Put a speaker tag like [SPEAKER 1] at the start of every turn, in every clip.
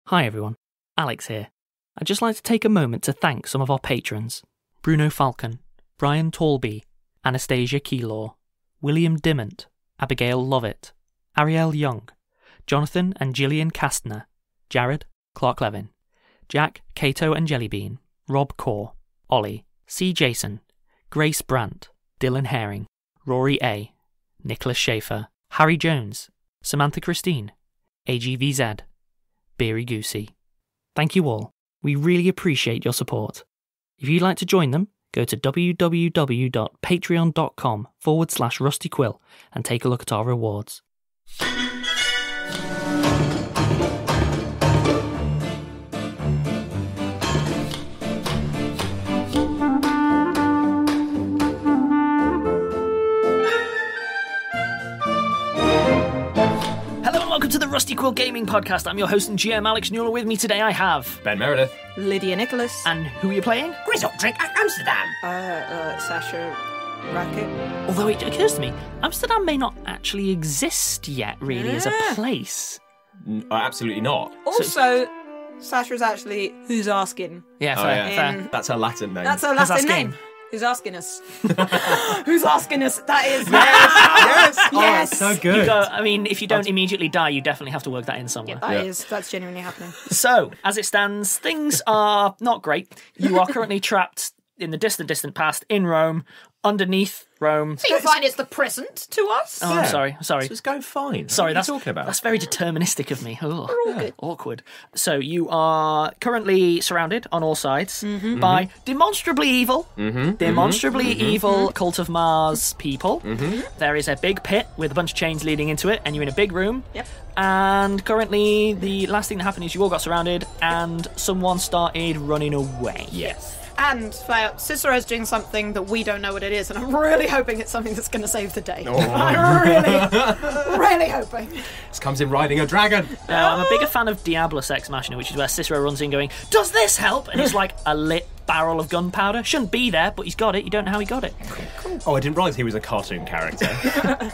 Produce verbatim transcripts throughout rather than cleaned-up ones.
[SPEAKER 1] Hi everyone, Alex here. I'd just like to take a moment to thank some of our patrons. Bruno Falcon, Brian Talby, Anastasia Keylor, William Dimmant, Abigail Lovett, Ariel Young, Jonathan and Gillian Kastner, Jared, Clark Levin, Jack, Cato and Jellybean, Rob Core, Ollie, C. Jason, Grace Brandt, Dylan Herring, Rory A., Nicholas Schaefer, Harry Jones, Samantha Christine, A G V Z, Beery Goosey. Thank you all. We really appreciate your support. If you'd like to join them, go to www.patreon.com forward slash rustyquill and take a look at our rewards. Welcome to the Rusty Quill Gaming Podcast. I'm your host and G M Alex Newell. With me today I have
[SPEAKER 2] Ben Meredith,
[SPEAKER 3] Lydia Nicholas,
[SPEAKER 1] and who are you playing?
[SPEAKER 4] Grizzle Drink at Amsterdam.
[SPEAKER 3] Uh, uh, Sasha Racket.
[SPEAKER 1] Although it occurs to me, Amsterdam may not actually exist yet, really, yeah. as a place.
[SPEAKER 2] N- uh, absolutely not.
[SPEAKER 3] Also, so, Sasha's actually who's asking.
[SPEAKER 1] Yeah,
[SPEAKER 2] oh,
[SPEAKER 1] fair,
[SPEAKER 2] yeah.
[SPEAKER 1] fair.
[SPEAKER 2] That's her Latin name.
[SPEAKER 3] That's her Latin
[SPEAKER 1] Who's
[SPEAKER 3] name. Who's asking us? Who's asking us? That is
[SPEAKER 2] yes, yes,
[SPEAKER 3] yes.
[SPEAKER 2] Oh, so good.
[SPEAKER 1] You go, I mean, if you don't immediately die, you definitely have to work that in somewhere.
[SPEAKER 3] Yeah, that
[SPEAKER 2] yeah.
[SPEAKER 3] is. That's genuinely happening.
[SPEAKER 1] So, as it stands, things are not great. You are currently trapped in the distant, distant past in Rome, underneath Rome.
[SPEAKER 3] So you find it's the present to us?
[SPEAKER 1] Oh,
[SPEAKER 2] Yeah.
[SPEAKER 1] I'm sorry, sorry.
[SPEAKER 2] So it's going fine.
[SPEAKER 1] Sorry,
[SPEAKER 2] what
[SPEAKER 1] that's
[SPEAKER 2] are you talking about?
[SPEAKER 1] That's very deterministic of me. Oh,
[SPEAKER 3] We're all good.
[SPEAKER 1] awkward. So you are currently surrounded on all sides
[SPEAKER 3] Mm-hmm.
[SPEAKER 1] by demonstrably evil,
[SPEAKER 2] Mm-hmm.
[SPEAKER 1] demonstrably
[SPEAKER 2] Mm-hmm.
[SPEAKER 1] evil Cult of Mars people.
[SPEAKER 2] Mm-hmm.
[SPEAKER 1] There is a big pit with a bunch of chains leading into it, and you're in a big room.
[SPEAKER 3] Yep.
[SPEAKER 1] And currently, the last thing that happened is you all got surrounded, and someone started running away.
[SPEAKER 2] Yes.
[SPEAKER 3] And Flaya, Cicero's doing something that we don't know what it is, and I'm really hoping it's something that's going to save the day.
[SPEAKER 2] Oh.
[SPEAKER 3] I'm really, really hoping.
[SPEAKER 2] This comes in riding a dragon.
[SPEAKER 1] Now, I'm a bigger fan of Diabolus Ex Machina, which is where Cicero runs in going, "Does this help?" And it's like a lit barrel of gunpowder. Shouldn't be there, but he's got it. You don't know how he got it.
[SPEAKER 2] Oh, I didn't realise he was a cartoon character.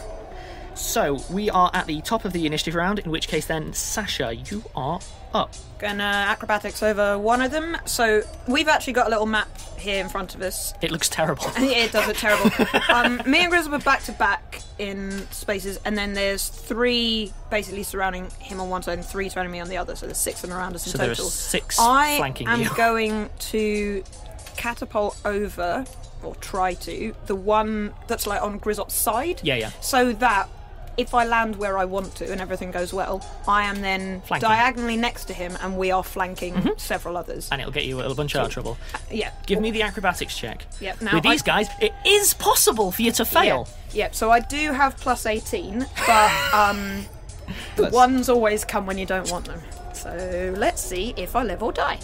[SPEAKER 1] So, we are at the top of the initiative round, in which case then, Sasha, you are up.
[SPEAKER 3] Gonna acrobatics over one of them. So we've actually got a little map here in front of us.
[SPEAKER 1] It looks terrible.
[SPEAKER 3] It does look terrible. um, me and Grizzle were back to back in spaces, and then there's three basically surrounding him on one side and three surrounding me on the other. So there's six of them around us in
[SPEAKER 1] So
[SPEAKER 3] total.
[SPEAKER 1] there are six
[SPEAKER 3] I
[SPEAKER 1] flanking
[SPEAKER 3] am
[SPEAKER 1] you.
[SPEAKER 3] going to catapult over, or try to, the one that's like on Grizzle's side.
[SPEAKER 1] Yeah, yeah.
[SPEAKER 3] So that if I land where I want to and everything goes well, I am then
[SPEAKER 1] Flanking.
[SPEAKER 3] diagonally next to him, and we are flanking
[SPEAKER 1] Mm-hmm.
[SPEAKER 3] several others.
[SPEAKER 1] And it'll get you a bunch out of trouble.
[SPEAKER 3] Yeah.
[SPEAKER 1] Give me the acrobatics check.
[SPEAKER 3] Yep. Now
[SPEAKER 1] With these
[SPEAKER 3] I-
[SPEAKER 1] guys, it is possible for you to fail.
[SPEAKER 3] Yeah. Yep. So I do have plus eighteen, but um, the ones always come when you don't want them. So let's see if I live or die.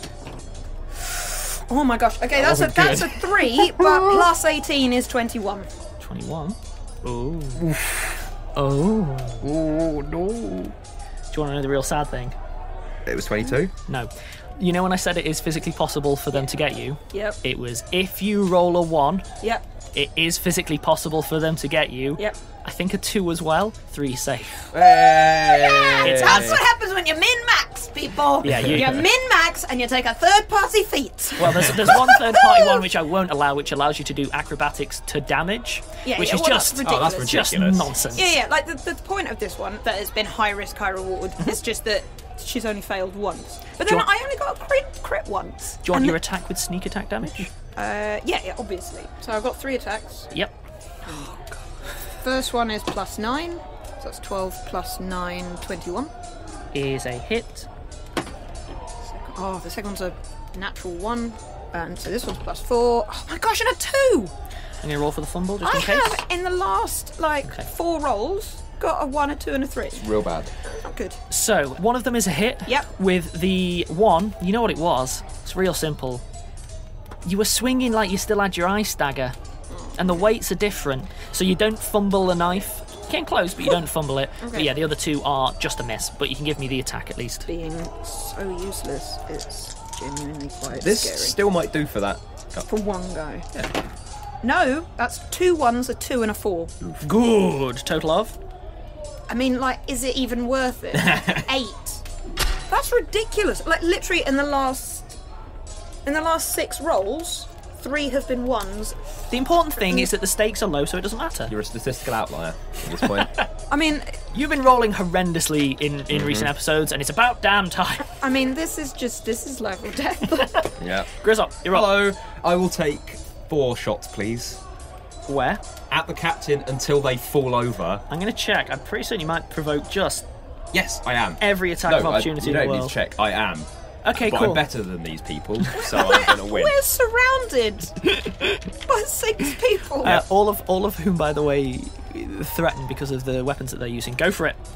[SPEAKER 3] Oh my gosh. Okay, that's a
[SPEAKER 2] wasn't
[SPEAKER 3] that's
[SPEAKER 2] good.
[SPEAKER 3] a three, but plus eighteen is twenty-one.
[SPEAKER 1] twenty-one. Oh. Oh.
[SPEAKER 2] Oh, no.
[SPEAKER 1] Do you want to know the real sad thing?
[SPEAKER 2] It was twenty-two?
[SPEAKER 1] No. You know when I said it is physically possible for them to get you?
[SPEAKER 3] Yep.
[SPEAKER 1] It was if you roll a one,
[SPEAKER 3] Yep.
[SPEAKER 1] it is physically possible for them to get you.
[SPEAKER 3] Yep.
[SPEAKER 1] I think a two as well. Three safe.
[SPEAKER 2] Hey!
[SPEAKER 1] It's
[SPEAKER 3] That's what happens when you min-max, people.
[SPEAKER 1] Yeah, you-
[SPEAKER 3] You min-max and you take a third-party feat.
[SPEAKER 1] Well, there's, there's one third party one which I won't allow, which allows you to do acrobatics to damage,
[SPEAKER 3] Yeah,
[SPEAKER 1] which
[SPEAKER 3] yeah,
[SPEAKER 1] is
[SPEAKER 3] well,
[SPEAKER 1] just
[SPEAKER 3] that's
[SPEAKER 2] Oh, that's
[SPEAKER 3] ridiculous.
[SPEAKER 1] just
[SPEAKER 2] ridiculous.
[SPEAKER 1] nonsense.
[SPEAKER 3] Yeah, yeah. Like the, the point of this one that has been high risk, high reward is just that she's only failed once. But
[SPEAKER 1] Do you
[SPEAKER 3] then
[SPEAKER 1] want-
[SPEAKER 3] I only got a crit crit once.
[SPEAKER 1] Do you want
[SPEAKER 3] And
[SPEAKER 1] your attack with sneak attack damage?
[SPEAKER 3] Uh, yeah, yeah, obviously. So I've got three attacks.
[SPEAKER 1] Yep.
[SPEAKER 3] First one is plus nine. So that's twelve plus nine, twenty-one.
[SPEAKER 1] Is a hit.
[SPEAKER 3] Second, oh, the second one's a natural one. And so this one's plus four. Oh my gosh, and a two!
[SPEAKER 1] I'm going to roll for the fumble just
[SPEAKER 3] I
[SPEAKER 1] in case.
[SPEAKER 3] have, in the last, like,
[SPEAKER 1] Okay.
[SPEAKER 3] four rolls, got a one, a two, and a three.
[SPEAKER 2] Real bad.
[SPEAKER 3] Not good.
[SPEAKER 1] So, one of them is a hit.
[SPEAKER 3] Yep.
[SPEAKER 1] With the one, you know what it was? It's real simple. You were swinging like you still had your ice dagger, and the weights are different, so you don't fumble the knife. You came close, but you don't fumble it. But
[SPEAKER 3] Okay.
[SPEAKER 1] yeah, the other two are just a miss, but you can give me the attack at least.
[SPEAKER 3] Being so useless, it's genuinely quite
[SPEAKER 2] This
[SPEAKER 3] scary.
[SPEAKER 2] still might do for that.
[SPEAKER 3] For one go. No, that's two ones, a two, and a four.
[SPEAKER 1] Good. Total of?
[SPEAKER 3] I mean, like, is it even worth it? Eight. That's ridiculous. Like literally in the last in the last six rolls, three have been ones.
[SPEAKER 1] The important thing is that the stakes are low, so it doesn't matter.
[SPEAKER 2] You're a statistical outlier at this point.
[SPEAKER 3] I mean,
[SPEAKER 1] You've been rolling horrendously in, in
[SPEAKER 2] Mm-hmm.
[SPEAKER 1] recent episodes, and it's about damn time.
[SPEAKER 3] I mean, this is just this is life or death.
[SPEAKER 2] Yeah.
[SPEAKER 1] Grizzop, you're up.
[SPEAKER 2] Hello. I will take four shots, please.
[SPEAKER 1] Where?
[SPEAKER 2] At the captain until they fall over.
[SPEAKER 1] I'm going to check. I'm pretty certain you might provoke just
[SPEAKER 2] Yes, I am.
[SPEAKER 1] every attack
[SPEAKER 2] no,
[SPEAKER 1] of opportunity
[SPEAKER 2] I, you
[SPEAKER 1] in the
[SPEAKER 2] don't need
[SPEAKER 1] world.
[SPEAKER 2] to check. I am.
[SPEAKER 1] Okay,
[SPEAKER 2] but
[SPEAKER 1] cool.
[SPEAKER 2] I'm better than these people, so I'm going to win.
[SPEAKER 3] We're surrounded by six people.
[SPEAKER 1] Uh, all of all of whom, by the way, threatened because of the weapons that they're using. Go for it.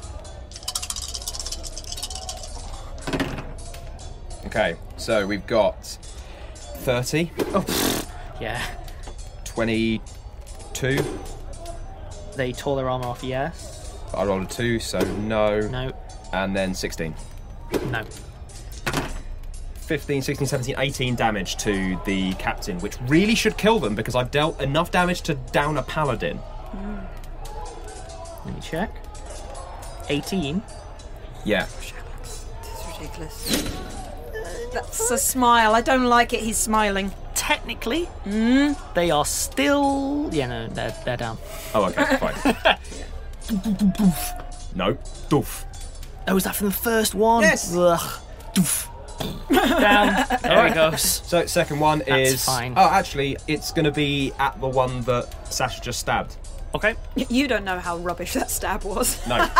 [SPEAKER 2] Okay, so we've got thirty,
[SPEAKER 1] Yeah.
[SPEAKER 2] twenty-two.
[SPEAKER 1] They tore their armor off. Yes.
[SPEAKER 2] I rolled a two, so no.
[SPEAKER 1] No.
[SPEAKER 2] And then sixteen.
[SPEAKER 1] No.
[SPEAKER 2] fifteen, sixteen, seventeen, eighteen damage to the captain, which really should kill them because I've dealt enough damage to down a paladin.
[SPEAKER 1] Let me check. eighteen.
[SPEAKER 2] Yeah.
[SPEAKER 3] This is ridiculous. That's a smile. I don't like it. He's smiling.
[SPEAKER 1] Technically, they are still. Yeah, no, they're they're down.
[SPEAKER 2] Oh, okay, fine. No. Doof.
[SPEAKER 1] Oh, is that from the first one?
[SPEAKER 2] Yes.
[SPEAKER 1] Ugh. Doof. Down. There he goes.
[SPEAKER 2] So second one
[SPEAKER 1] That's
[SPEAKER 2] is
[SPEAKER 1] fine.
[SPEAKER 2] Oh, actually, it's going to be at the one that Sasha just stabbed.
[SPEAKER 1] Okay.
[SPEAKER 3] You don't know how rubbish that stab was.
[SPEAKER 2] No.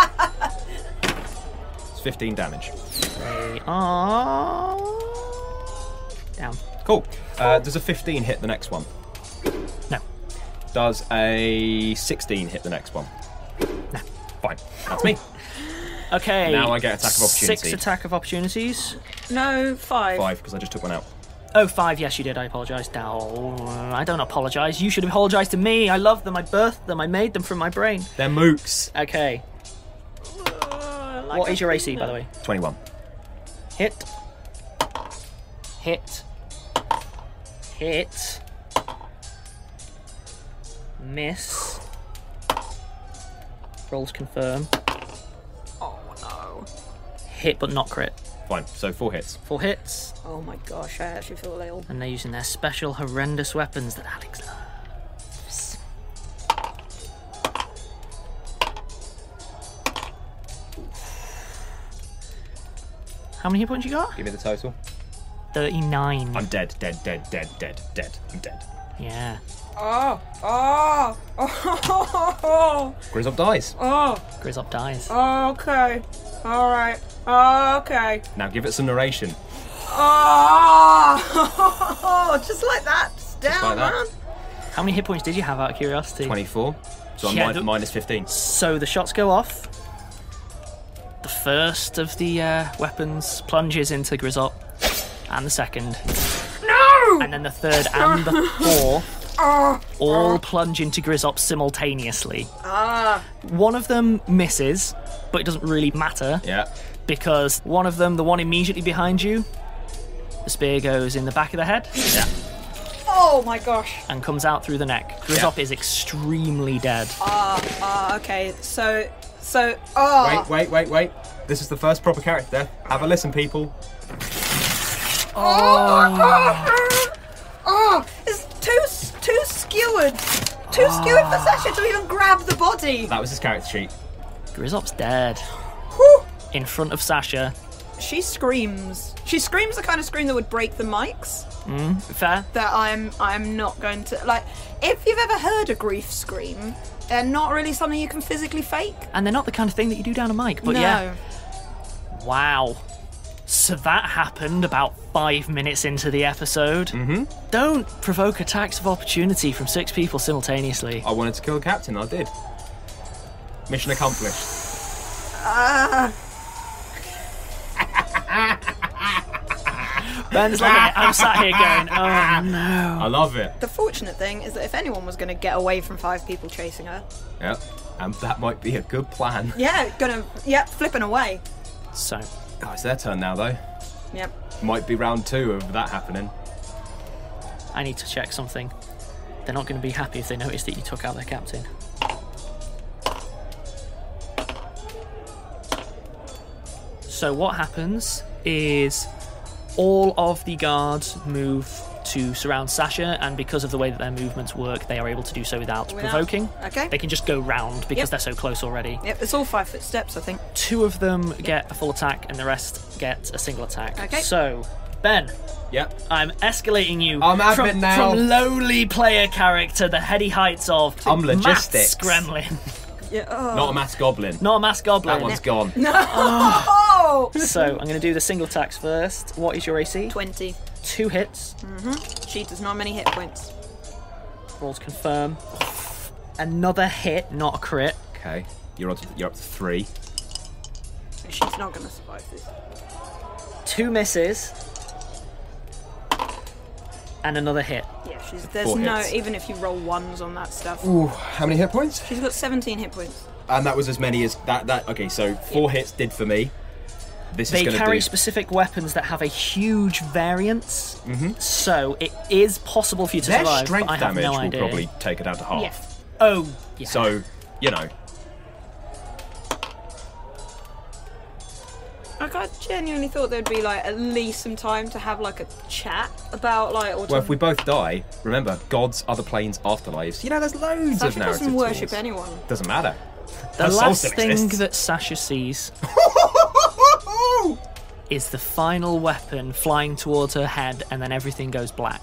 [SPEAKER 2] It's fifteen damage.
[SPEAKER 1] They are down.
[SPEAKER 2] Cool. Uh, does a fifteen hit the next one?
[SPEAKER 1] No.
[SPEAKER 2] Does a sixteen hit the next one?
[SPEAKER 1] No.
[SPEAKER 2] Fine. That's me.
[SPEAKER 1] Okay.
[SPEAKER 2] Now I get attack of opportunity.
[SPEAKER 1] Six attack of opportunities.
[SPEAKER 3] No, five.
[SPEAKER 2] Five, because I just took one out.
[SPEAKER 1] Oh, five. Yes, you did. I apologise. No, I don't apologise. You should apologise to me. I love them. I birthed them. I made them from my brain.
[SPEAKER 2] They're mooks.
[SPEAKER 1] Okay.
[SPEAKER 3] Uh, like
[SPEAKER 1] What
[SPEAKER 3] a
[SPEAKER 1] is your A C,
[SPEAKER 3] peanut.
[SPEAKER 1] by the way?
[SPEAKER 2] twenty-one.
[SPEAKER 1] Hit. Hit. Hit. Miss. Rolls confirm.
[SPEAKER 3] Oh no.
[SPEAKER 1] Hit but not crit.
[SPEAKER 2] Fine. So four hits.
[SPEAKER 1] Four hits.
[SPEAKER 3] Oh my gosh, I actually feel ill.
[SPEAKER 1] And they're using their special horrendous weapons that Alex loves. How many hit points you got?
[SPEAKER 2] Give me the total.
[SPEAKER 1] thirty-nine.
[SPEAKER 2] I'm dead, dead, dead, dead, dead, dead. I'm dead.
[SPEAKER 1] Yeah.
[SPEAKER 3] Oh, oh, oh, oh,
[SPEAKER 2] Grizzop dies.
[SPEAKER 3] oh,
[SPEAKER 1] Grizzop dies.
[SPEAKER 3] oh, okay. All right. Oh, okay.
[SPEAKER 2] Now give it some narration.
[SPEAKER 3] Oh, just like that. Just down,
[SPEAKER 2] like that.
[SPEAKER 3] man.
[SPEAKER 1] How many hit points did you have out of curiosity?
[SPEAKER 2] twenty-four. So I'm
[SPEAKER 1] Yeah,
[SPEAKER 2] min-
[SPEAKER 1] the-
[SPEAKER 2] minus fifteen.
[SPEAKER 1] So the shots go off. The first of the uh, weapons plunges into Grizzop, and the second.
[SPEAKER 3] No!
[SPEAKER 1] And then the third and the fourth all plunge into Grizzop simultaneously.
[SPEAKER 3] Ah.
[SPEAKER 1] One of them misses, but it doesn't really matter
[SPEAKER 2] Yeah.
[SPEAKER 1] because one of them, the one immediately behind you, the spear goes in the back of the head
[SPEAKER 2] Yeah.
[SPEAKER 3] Oh my gosh.
[SPEAKER 1] and comes out through the neck. Grizzop is extremely dead.
[SPEAKER 3] Ah, ah, okay. So, so, oh.
[SPEAKER 2] Wait, wait, wait, wait. This is the first proper character death. Have a listen, people.
[SPEAKER 3] Oh, oh, it's too too skewered, too skewered for Sasha to even grab the body.
[SPEAKER 2] That was his character sheet.
[SPEAKER 1] Grizzop's dead.
[SPEAKER 3] Whew.
[SPEAKER 1] In front of Sasha.
[SPEAKER 3] She screams. She screams the kind of scream that would break the mics.
[SPEAKER 1] Fair?
[SPEAKER 3] That I'm I'm not going to like. If you've ever heard a grief scream, they're not really something you can physically fake.
[SPEAKER 1] And they're not the kind of thing that you do down a mic, but
[SPEAKER 3] no.
[SPEAKER 1] yeah. Wow. So that happened about five minutes into the episode. Mm-hmm. Don't provoke attacks of opportunity from six people simultaneously.
[SPEAKER 2] I wanted to kill the captain. I did. Mission accomplished.
[SPEAKER 3] Ah.
[SPEAKER 1] Ben's looking at it. I'm sat here going, oh no.
[SPEAKER 2] I love it.
[SPEAKER 3] The fortunate thing is that if anyone was going to get away from five people chasing her,
[SPEAKER 2] Yeah. And that might be a good plan.
[SPEAKER 3] yeah, gonna, yep, flipping away.
[SPEAKER 1] So,
[SPEAKER 2] Oh, it's their turn now, though.
[SPEAKER 3] Yep.
[SPEAKER 2] Might be round two of that happening.
[SPEAKER 1] I need to check something. They're not going to be happy if they notice that you took out their captain. So what happens is all of the guards move to surround Sasha, and because of the way that their movements work, they are able to do so without,
[SPEAKER 3] Without-
[SPEAKER 1] provoking.
[SPEAKER 3] Okay.
[SPEAKER 1] They can just go round because
[SPEAKER 3] Yep.
[SPEAKER 1] they're so close already.
[SPEAKER 3] Yep, it's all five foot steps, I think.
[SPEAKER 1] Two of them get a full attack, and the rest get a single attack.
[SPEAKER 3] Okay.
[SPEAKER 1] So, Ben,
[SPEAKER 2] Yep.
[SPEAKER 1] I'm escalating you
[SPEAKER 2] I'm having
[SPEAKER 1] from,
[SPEAKER 2] it now.
[SPEAKER 1] from lowly player character, the heady heights of
[SPEAKER 2] I'm
[SPEAKER 1] Maths
[SPEAKER 2] logistics.
[SPEAKER 1] Gremlin.
[SPEAKER 3] Yeah. Oh.
[SPEAKER 2] Not a mass goblin.
[SPEAKER 1] Not a mass goblin.
[SPEAKER 2] That one's gone.
[SPEAKER 3] Oh!
[SPEAKER 1] So, I'm going to do the single attacks first. What is your A C?
[SPEAKER 3] twenty.
[SPEAKER 1] Two hits.
[SPEAKER 3] She does not have many hit points.
[SPEAKER 1] Rolls confirm. Another hit, not a crit.
[SPEAKER 2] Okay. You're up to, you're up to three.
[SPEAKER 3] She's not going to survive this.
[SPEAKER 1] Two misses. And another hit.
[SPEAKER 3] Yeah, she's. There's
[SPEAKER 2] Four
[SPEAKER 3] no.
[SPEAKER 2] hits.
[SPEAKER 3] Even if you roll ones on that stuff.
[SPEAKER 2] Ooh, how many hit points?
[SPEAKER 3] She's got seventeen hit points.
[SPEAKER 2] And that was as many as that. That okay. So four hits did for me. This
[SPEAKER 1] They
[SPEAKER 2] is going to
[SPEAKER 1] carry
[SPEAKER 2] do.
[SPEAKER 1] specific weapons that have a huge variance, mm-hmm. so it is possible for you to
[SPEAKER 2] Their
[SPEAKER 1] survive.
[SPEAKER 2] strength
[SPEAKER 1] but I have
[SPEAKER 2] damage
[SPEAKER 1] no
[SPEAKER 2] will
[SPEAKER 1] idea.
[SPEAKER 2] probably take it down to half.
[SPEAKER 3] Yeah.
[SPEAKER 1] Oh, yeah.
[SPEAKER 2] So you know.
[SPEAKER 3] Like, I genuinely thought there'd be like at least some time to have like a chat about like. Or to...
[SPEAKER 2] Well, if we both die, remember gods, other planes, afterlives. You know, there's loads
[SPEAKER 3] Sasha
[SPEAKER 2] of narrative
[SPEAKER 3] doesn't worship
[SPEAKER 2] tools.
[SPEAKER 3] anyone.
[SPEAKER 2] Doesn't matter.
[SPEAKER 1] the
[SPEAKER 2] Her soul
[SPEAKER 1] last
[SPEAKER 2] still
[SPEAKER 1] thing
[SPEAKER 2] exists.
[SPEAKER 1] that Sasha sees is the final weapon flying towards her head, and then everything goes black.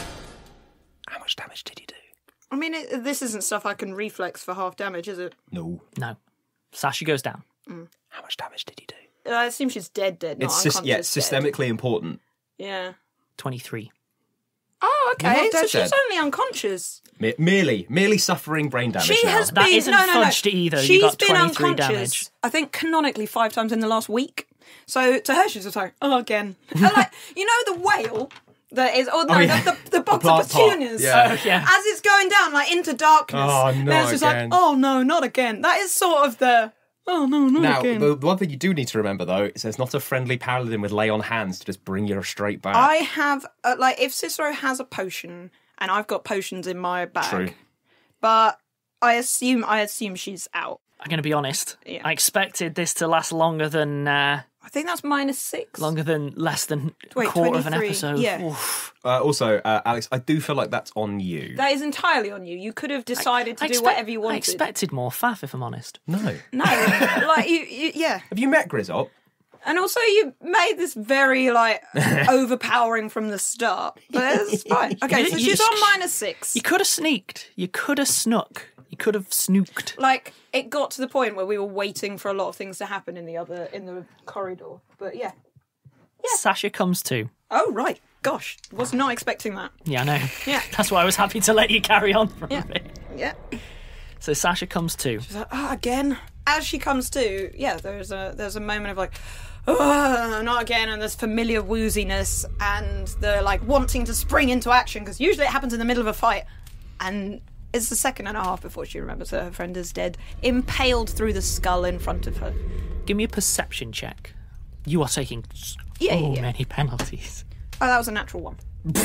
[SPEAKER 2] How much damage did you do?
[SPEAKER 3] I mean, it, this isn't stuff I can reflex for half damage, is it?
[SPEAKER 2] No.
[SPEAKER 1] No. Sasha goes down.
[SPEAKER 2] How much damage did you do?
[SPEAKER 3] I assume she's dead, dead, not
[SPEAKER 2] It's sys-
[SPEAKER 3] unconscious.
[SPEAKER 2] yeah, it's
[SPEAKER 3] dead.
[SPEAKER 2] systemically important.
[SPEAKER 3] Yeah.
[SPEAKER 1] twenty-three.
[SPEAKER 3] Oh,
[SPEAKER 2] You're
[SPEAKER 3] okay.
[SPEAKER 2] not
[SPEAKER 3] So
[SPEAKER 2] dead,
[SPEAKER 3] she's
[SPEAKER 2] dead.
[SPEAKER 3] only unconscious.
[SPEAKER 2] Me- merely, merely suffering brain damage.
[SPEAKER 3] She
[SPEAKER 2] now.
[SPEAKER 3] has
[SPEAKER 1] That
[SPEAKER 3] been
[SPEAKER 1] isn't
[SPEAKER 3] no, no, no.
[SPEAKER 1] fudged either. You
[SPEAKER 3] She's
[SPEAKER 1] got
[SPEAKER 3] been
[SPEAKER 1] twenty-three
[SPEAKER 3] unconscious.
[SPEAKER 1] damage.
[SPEAKER 3] I think canonically five times in the last week. So to her, she's just like, oh, again. And like, you know, the whale that is, oh no,
[SPEAKER 2] Oh, yeah.
[SPEAKER 3] the, the, the box
[SPEAKER 2] plant
[SPEAKER 3] of
[SPEAKER 2] pot.
[SPEAKER 3] petunias.
[SPEAKER 2] Yeah.
[SPEAKER 1] Oh, yeah.
[SPEAKER 3] As it's going down, like into darkness.
[SPEAKER 2] Oh,
[SPEAKER 3] then
[SPEAKER 2] not
[SPEAKER 3] it's just
[SPEAKER 2] again.
[SPEAKER 3] like, oh no, not again. That is sort of the. Oh no, not
[SPEAKER 2] Now,
[SPEAKER 3] again.
[SPEAKER 2] the, the one thing you do need to remember, though, is there's not a friendly paladin with lay on hands to just bring you straight back.
[SPEAKER 3] I have, uh, like, if Cicero has a potion, and I've got potions in my bag,
[SPEAKER 2] True.
[SPEAKER 3] but I assume, I assume she's out.
[SPEAKER 1] I'm going to be honest.
[SPEAKER 3] Yeah.
[SPEAKER 1] I expected this to last longer than uh,
[SPEAKER 3] I think that's minus six.
[SPEAKER 1] longer than less than
[SPEAKER 3] Wait,
[SPEAKER 1] a quarter of an
[SPEAKER 3] twenty-three,
[SPEAKER 1] episode.
[SPEAKER 3] yeah.
[SPEAKER 1] Oof.
[SPEAKER 2] Uh, also, uh, Alex, I do feel like that's on you.
[SPEAKER 3] That is entirely on you. You could have decided to
[SPEAKER 1] I
[SPEAKER 3] do
[SPEAKER 1] expect-
[SPEAKER 3] whatever you wanted.
[SPEAKER 1] I expected more faff, if I'm honest.
[SPEAKER 2] No.
[SPEAKER 3] No, like you, you, yeah.
[SPEAKER 2] Have you met Grizzop?
[SPEAKER 3] And also, you made this very like overpowering from the start, but it's fine. Okay,
[SPEAKER 1] You-
[SPEAKER 3] so
[SPEAKER 1] you
[SPEAKER 3] she's
[SPEAKER 1] just-
[SPEAKER 3] on minus six.
[SPEAKER 1] You could have sneaked. You could have snuck. You could have snooked.
[SPEAKER 3] Like it got to the point where we were waiting for a lot of things to happen in the other in the corridor. But yeah.
[SPEAKER 1] Sasha comes to.
[SPEAKER 3] Oh right, gosh, was not expecting that.
[SPEAKER 1] Yeah, I know.
[SPEAKER 3] Yeah.
[SPEAKER 1] That's why I was happy to let you carry on for
[SPEAKER 3] Yeah.
[SPEAKER 1] a bit.
[SPEAKER 3] Yeah.
[SPEAKER 1] So Sasha comes to.
[SPEAKER 3] She's like, oh, again. As she comes to, yeah, there's a there's a moment of like, oh, not again, and there's familiar wooziness and the like wanting to spring into action because usually it happens in the middle of a fight, and it's the second and a half before she remembers that her friend is dead, impaled through the skull in front of her.
[SPEAKER 1] Give me a perception check. You are taking so
[SPEAKER 3] Yeah, yeah, yeah.
[SPEAKER 1] many penalties.
[SPEAKER 3] Oh, that was a natural one.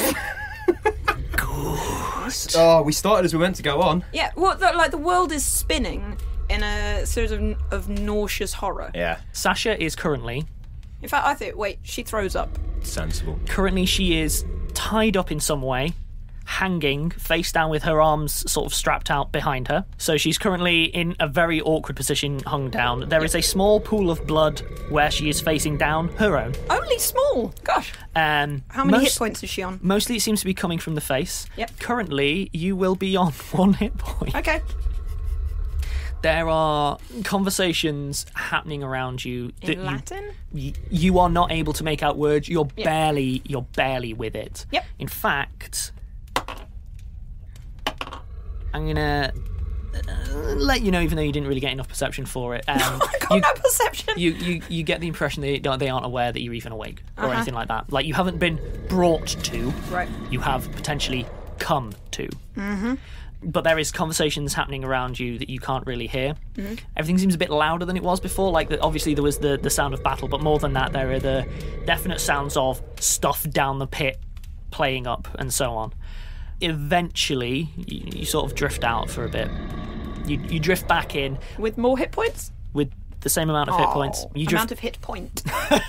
[SPEAKER 2] Oh, we started as we went to go on.
[SPEAKER 3] Yeah, well, the, like the world is spinning in a sort of of nauseous horror.
[SPEAKER 2] Yeah,
[SPEAKER 1] Sasha is currently.
[SPEAKER 3] In fact, I think, wait, she throws up.
[SPEAKER 2] sensible.
[SPEAKER 1] Currently, she is tied up in some way, hanging face down with her arms sort of strapped out behind her. So she's currently in a very awkward position, hung down. There is a small pool of blood where she is facing down, her own.
[SPEAKER 3] Only small. Gosh.
[SPEAKER 1] Um,
[SPEAKER 3] How many
[SPEAKER 1] most-
[SPEAKER 3] hit points is she on?
[SPEAKER 1] Mostly it seems to be coming from the face.
[SPEAKER 3] Yep.
[SPEAKER 1] Currently, you will be on one hit point.
[SPEAKER 3] Okay.
[SPEAKER 1] There are conversations happening around you that
[SPEAKER 3] In
[SPEAKER 1] you-
[SPEAKER 3] Latin?
[SPEAKER 1] y- you are not able to make out words. You're
[SPEAKER 3] Yep.
[SPEAKER 1] barely, you're barely with it.
[SPEAKER 3] Yep.
[SPEAKER 1] In fact, I'm gonna uh, let you know, even though you didn't really get enough perception for it. Um,
[SPEAKER 3] I got
[SPEAKER 1] you,
[SPEAKER 3] no perception.
[SPEAKER 1] you, you, you get the impression they don't, they aren't aware that you're even awake or
[SPEAKER 3] Uh-huh.
[SPEAKER 1] anything like that. Like you haven't been brought to.
[SPEAKER 3] Right.
[SPEAKER 1] You have potentially come to. Mm-hmm. But there is conversations happening around you that you can't really hear. Mm-hmm. Everything seems a bit louder than it was before. Like, the, obviously there was the, the sound of battle, but more than that, there are the definite sounds of stuff down the pit playing up and so on. Eventually, you, you sort of drift out for a bit. You, you drift back in
[SPEAKER 3] With more hit points?
[SPEAKER 1] with the same amount of hit points. You
[SPEAKER 3] amount
[SPEAKER 1] drift,
[SPEAKER 3] of hit point.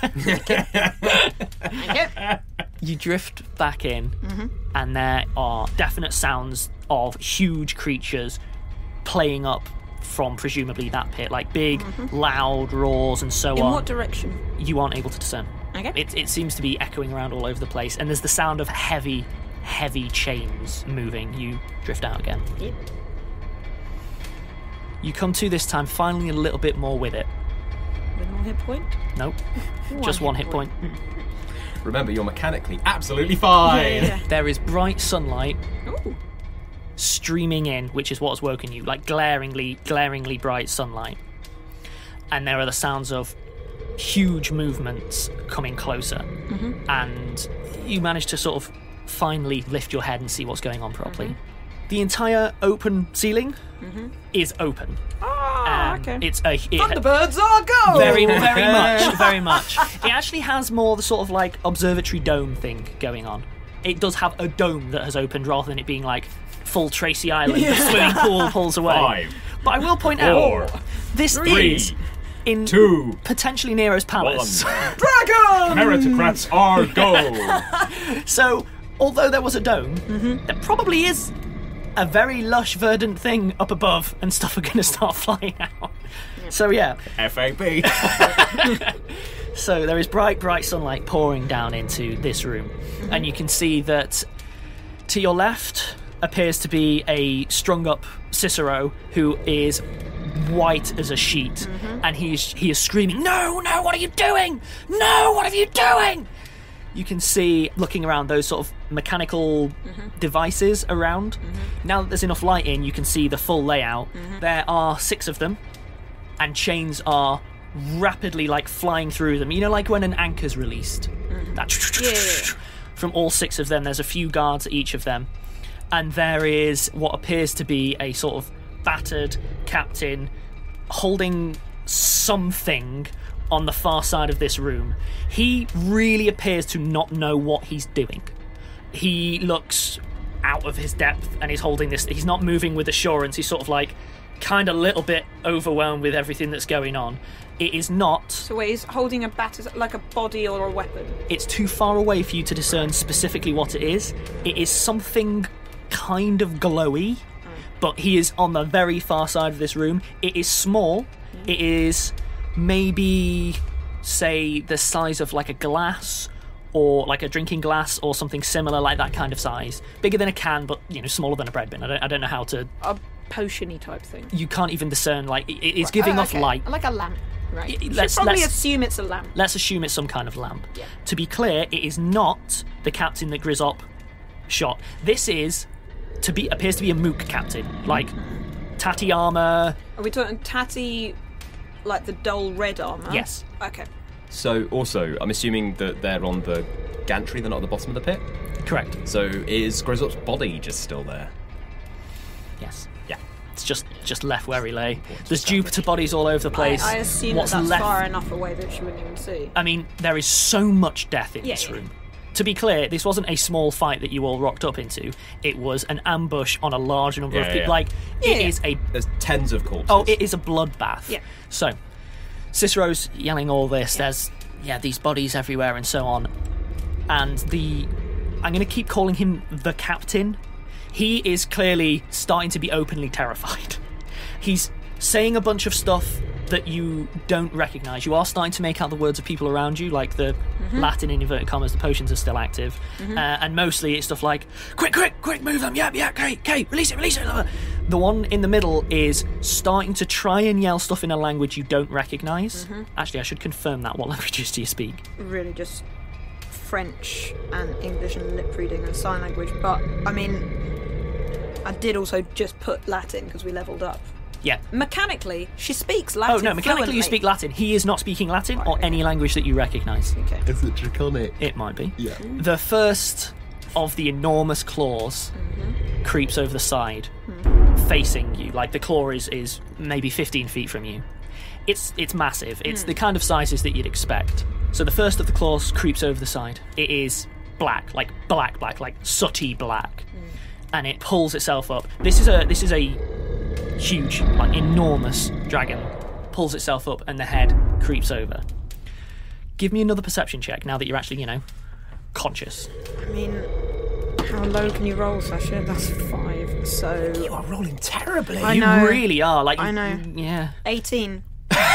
[SPEAKER 3] Thank you.
[SPEAKER 1] you drift back in,
[SPEAKER 3] Mm-hmm.
[SPEAKER 1] and there are definite sounds of huge creatures playing up from presumably that pit, like big, loud roars and so
[SPEAKER 3] Mm-hmm. In
[SPEAKER 1] on.
[SPEAKER 3] what direction?
[SPEAKER 1] You aren't able to discern.
[SPEAKER 3] Okay.
[SPEAKER 1] It, it seems to be echoing around all over the place, and there's the sound of heavy, heavy chains moving. You drift out again.
[SPEAKER 3] Yep.
[SPEAKER 1] You come to this time finally a little bit more with it.
[SPEAKER 3] With one hit point?
[SPEAKER 1] Nope. Just one hit point.
[SPEAKER 2] Remember, you're mechanically absolutely fine.
[SPEAKER 3] Yeah.
[SPEAKER 1] There is bright sunlight
[SPEAKER 3] Ooh.
[SPEAKER 1] streaming in, which is what has woken you, like glaringly, glaringly bright sunlight. And there are the sounds of huge movements coming closer.
[SPEAKER 3] Mm-hmm.
[SPEAKER 1] And you manage to sort of finally lift your head and see what's going on properly.
[SPEAKER 3] Mm-hmm.
[SPEAKER 1] The entire open ceiling is open.
[SPEAKER 3] Ah,
[SPEAKER 1] Um,
[SPEAKER 3] okay.
[SPEAKER 1] It's a it,
[SPEAKER 3] Thunderbirds are go!
[SPEAKER 1] very, very much, very much. It actually has more the sort of like observatory dome thing going on. It does have a dome that has opened rather than it being like full Tracy Island. The swimming pool pulls away.
[SPEAKER 2] Five,
[SPEAKER 1] But I will point
[SPEAKER 2] four,
[SPEAKER 1] out this
[SPEAKER 2] three,
[SPEAKER 1] is in
[SPEAKER 2] two,
[SPEAKER 1] potentially Nero's palace.
[SPEAKER 2] one.
[SPEAKER 3] Dragon!
[SPEAKER 2] Meritocrats are go.
[SPEAKER 1] So, although there was a dome, there probably is a very lush, verdant thing up above, and stuff are going to start flying out. So yeah,
[SPEAKER 2] F A B.
[SPEAKER 1] so there is bright, bright sunlight pouring down into this room, and you can see that to your left appears to be a strung-up Cicero who is white as a sheet, and he's he is screaming, "No, no! What are you doing? No! What are you doing?" You can see, looking around, those sort of mechanical devices around. Now that there's enough light in, you can see the full layout. There are six of them, and chains are rapidly, like, flying through them. You know, like when an anchor's released? That
[SPEAKER 3] Yeah, yeah, yeah.
[SPEAKER 1] From all six of them, there's a few guards at each of them. And there is what appears to be a sort of battered captain holding something on the far side of this room. He really appears to not know what he's doing. He looks out of his depth and he's holding this. He's not moving with assurance. He's sort of like kind of a little bit overwhelmed with everything that's going on. It is not.
[SPEAKER 3] So wait, he's holding a bat as like a body or a weapon.
[SPEAKER 1] It's too far away for you to discern specifically what it is. It is something kind of glowy, but he is on the very far side of this room. It is small. It is maybe, say, the size of like a glass, or like a drinking glass, or something similar, like that kind of size. Bigger than a can, but you know, smaller than a bread bin. I don't, I don't know how to.
[SPEAKER 3] A potion-y type thing.
[SPEAKER 1] You can't even discern. Like it, it's giving
[SPEAKER 3] Oh,
[SPEAKER 1] off
[SPEAKER 3] okay.
[SPEAKER 1] light.
[SPEAKER 3] Like a lamp, right?
[SPEAKER 1] Y-
[SPEAKER 3] You should
[SPEAKER 1] let's-
[SPEAKER 3] probably
[SPEAKER 1] let's-
[SPEAKER 3] assume it's a lamp.
[SPEAKER 1] Let's assume it's some kind of lamp.
[SPEAKER 3] Yeah.
[SPEAKER 1] To be clear, it is not the captain that Grizzop shot. This is to be appears to be a mook captain, like tatty armor.
[SPEAKER 3] Are we talking tatty, like the dull red armour?
[SPEAKER 1] Yes.
[SPEAKER 3] Okay.
[SPEAKER 2] So, also, I'm assuming that they're on the gantry, they're not at the bottom of the pit.
[SPEAKER 1] Correct.
[SPEAKER 2] So, is Grizzop's body just still there?
[SPEAKER 1] Yes.
[SPEAKER 2] Yeah.
[SPEAKER 1] It's just just left where he lay. There's Jupiter bodies all over the place.
[SPEAKER 3] I, I assume
[SPEAKER 1] What's
[SPEAKER 3] that that's
[SPEAKER 1] left?
[SPEAKER 3] far enough away that she wouldn't even see.
[SPEAKER 1] I mean, there is so much death in
[SPEAKER 3] Yeah,
[SPEAKER 1] this
[SPEAKER 3] yeah.
[SPEAKER 1] room. To be clear, this wasn't a small fight that you all rocked up into. It was an ambush on a large number
[SPEAKER 2] Yeah,
[SPEAKER 1] of people.
[SPEAKER 2] yeah.
[SPEAKER 1] Like,
[SPEAKER 3] Yeah,
[SPEAKER 1] it
[SPEAKER 3] yeah.
[SPEAKER 1] is a
[SPEAKER 2] There's tens of corpses.
[SPEAKER 1] oh, it is a bloodbath.
[SPEAKER 3] Yeah.
[SPEAKER 1] So, Cicero's yelling all this. There's yeah, these bodies everywhere and so on. And the I'm going to keep calling him the captain. He is clearly starting to be openly terrified. He's saying a bunch of stuff that you don't recognise. You are starting to make out the words of people around you, like the Latin in inverted commas, the potions are still active. Uh, and mostly it's stuff like, quick, quick, quick, move them, yeah, yeah, Kate, Kate, release it, release it. The one in the middle is starting to try and yell stuff in a language you don't recognise. Actually, I should confirm that. What languages do you speak?
[SPEAKER 3] Really just French and English and lip reading and sign language. But, I mean, I did also just put Latin because we levelled up.
[SPEAKER 1] Yeah.
[SPEAKER 3] Mechanically, she speaks Latin
[SPEAKER 1] Oh, no, mechanically
[SPEAKER 3] fluently.
[SPEAKER 1] you speak Latin. He is not speaking Latin
[SPEAKER 3] Right,
[SPEAKER 1] or
[SPEAKER 3] okay.
[SPEAKER 1] any language that you recognise.
[SPEAKER 3] Okay.
[SPEAKER 4] Is it draconic?
[SPEAKER 1] It might be.
[SPEAKER 4] Yeah.
[SPEAKER 1] The first of the enormous claws creeps over the side, facing you. Like the claw is, is maybe fifteen feet from you. It's it's massive. It's the kind of sizes that you'd expect. So the first of the claws creeps over the side. It is black, like black, black, like sooty black, and it pulls itself up. This is a this is a huge, like enormous dragon pulls itself up, and the head creeps over. Give me another perception check now that you're actually, you know, conscious.
[SPEAKER 3] I mean, how low can you roll, Sasha? That's five, so...
[SPEAKER 2] You are rolling terribly.
[SPEAKER 3] I
[SPEAKER 1] you
[SPEAKER 3] know.
[SPEAKER 1] really are. Like,
[SPEAKER 3] I know.
[SPEAKER 1] Yeah.
[SPEAKER 3] eighteen.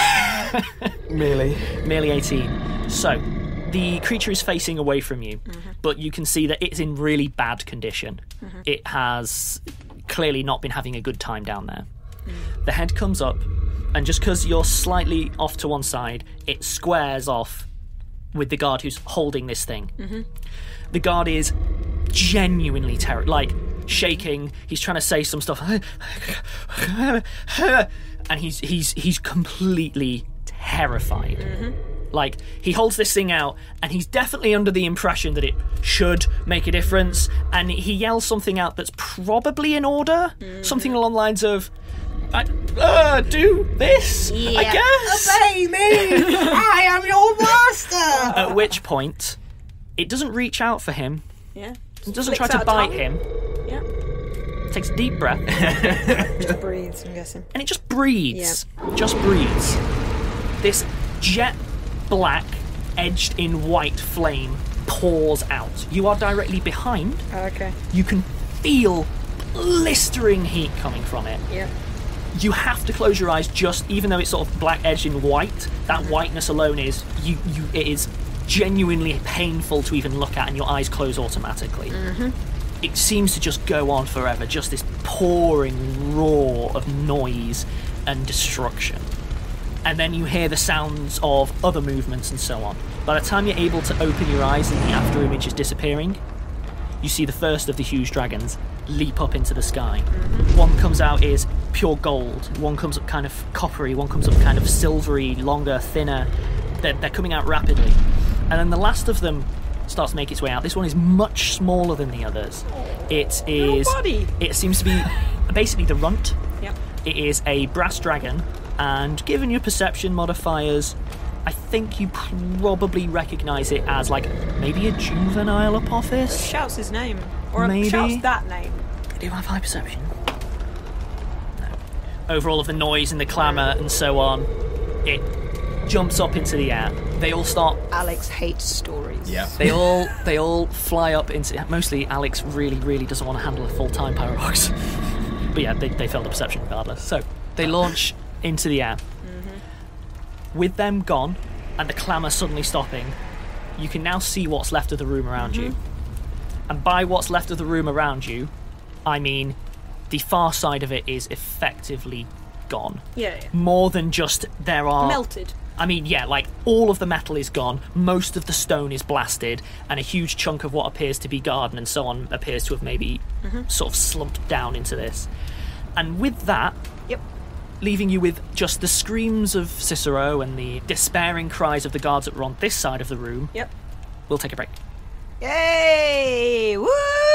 [SPEAKER 2] Merely.
[SPEAKER 1] Merely eighteen. So, the creature is facing away from you, mm-hmm. but you can see that it's in really bad condition. Mm-hmm. It has clearly not been having a good time down there. Mm. The head comes up, and just because you're slightly off to one side, it squares off with the guard who's holding this thing. Mm-hmm. The guard is genuinely terrified, like shaking. He's trying to say some stuff, and he's he's he's completely terrified. Mm-hmm. Like, he holds this thing out, and he's definitely under the impression that it should make a difference, and he yells something out that's probably in order, mm. something along the lines of, I, uh, do this,
[SPEAKER 3] yeah.
[SPEAKER 1] I guess.
[SPEAKER 3] Obey me! I am your master!
[SPEAKER 1] At which point, it doesn't reach out for him.
[SPEAKER 3] Yeah.
[SPEAKER 1] It doesn't try to bite him.
[SPEAKER 3] Yeah.
[SPEAKER 1] It takes a deep breath.
[SPEAKER 3] Just breathes, I'm guessing.
[SPEAKER 1] And it just breathes.
[SPEAKER 3] Yeah.
[SPEAKER 1] Just breathes. This jet black, edged in white flame pours out. You are directly behind.
[SPEAKER 3] Oh, okay.
[SPEAKER 1] You can feel blistering heat coming from it.
[SPEAKER 3] Yeah.
[SPEAKER 1] You have to close your eyes, just even though it's sort of black edged in white. That whiteness alone is you. You. It is genuinely painful to even look at, and your eyes close automatically. Mm-hmm. It seems to just go on forever. Just this pouring roar of noise and destruction. And then you hear the sounds of other movements and so on. By the time you're able to open your eyes and the after image is disappearing, you see the first of the huge dragons leap up into the sky. Mm-hmm. One comes out is pure gold, one comes up kind of coppery, one comes up kind of silvery, longer, thinner. They're, they're coming out rapidly. And then the last of them starts to make its way out. This one is much smaller than the others. It is...
[SPEAKER 3] body.
[SPEAKER 1] It seems to be basically the runt.
[SPEAKER 3] Yep.
[SPEAKER 1] It is a brass dragon. And given your perception modifiers, I think you probably recognise it as, like, maybe a juvenile Apophis?
[SPEAKER 3] It shouts his name. Or
[SPEAKER 1] Maybe.
[SPEAKER 3] It shouts that name.
[SPEAKER 1] Do you have high perception? No. Over all of the noise and the clamour and so on, it jumps up into the air. They all start...
[SPEAKER 3] Alex hates stories.
[SPEAKER 2] Yeah.
[SPEAKER 1] They all they all fly up into... Mostly, Alex really, really doesn't want to handle a full-time Pyrox. But yeah, they, they failed the perception regardless. So, they launch... into the air. Mm-hmm. With them gone and the clamour suddenly stopping, you can now see what's left of the room around mm-hmm. you. And by what's left of the room around you, I mean the far side of it is effectively gone.
[SPEAKER 3] Yeah, yeah.
[SPEAKER 1] More than just there are...
[SPEAKER 3] Melted.
[SPEAKER 1] I mean, yeah, like all of the metal is gone, most of the stone is blasted, and a huge chunk of what appears to be garden and so on appears to have maybe mm-hmm. sort of slumped down into this. And with that...
[SPEAKER 3] Yep.
[SPEAKER 1] Leaving you with just the screams of Cicero and the despairing cries of the guards that were on this side of the room.
[SPEAKER 3] Yep.
[SPEAKER 1] We'll take a break.
[SPEAKER 3] Yay! Woo!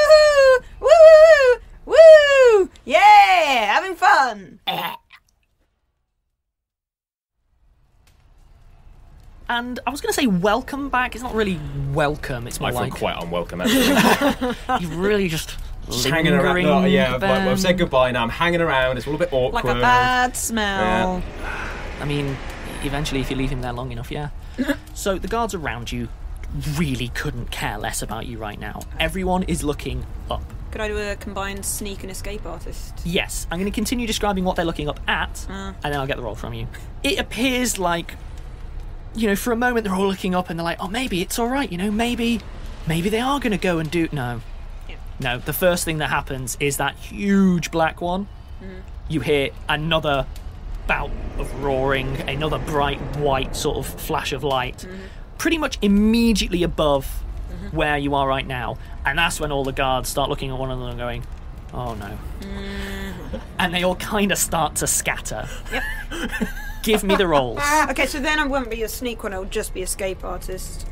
[SPEAKER 3] Woo! Woo! Yeah! Having fun!
[SPEAKER 1] And I was going to say welcome back. It's not really welcome. It's more
[SPEAKER 2] I feel
[SPEAKER 1] like...
[SPEAKER 2] quite unwelcome, actually.
[SPEAKER 1] You've really just...
[SPEAKER 2] Just hanging around. No, yeah, I've, I've said goodbye now. I'm hanging around. It's all a bit awkward.
[SPEAKER 3] Like a bad smell.
[SPEAKER 2] Yeah.
[SPEAKER 1] I mean, eventually, if you leave him there long enough, yeah. So the guards around you really couldn't care less about you right now. Everyone is looking up.
[SPEAKER 3] Could I do a combined sneak and escape artist?
[SPEAKER 1] Yes. I'm going to continue describing what they're looking up at, uh. and then I'll get the roll from you. It appears like, you know, for a moment they're all looking up and they're like, oh, maybe it's all right, you know, maybe, maybe they are going to go and do... No. No, the first thing that happens is that huge black one. Mm. You hear another bout of roaring, another bright white sort of flash of light, mm-hmm. pretty much immediately above mm-hmm. where you are right now. And that's when all the guards start looking at one another and going, oh no. Mm. And they all kind of start to scatter.
[SPEAKER 3] Yep.
[SPEAKER 1] Give me the rolls.
[SPEAKER 3] Okay, so then I won't be a sneak one, I'll just be escape artist.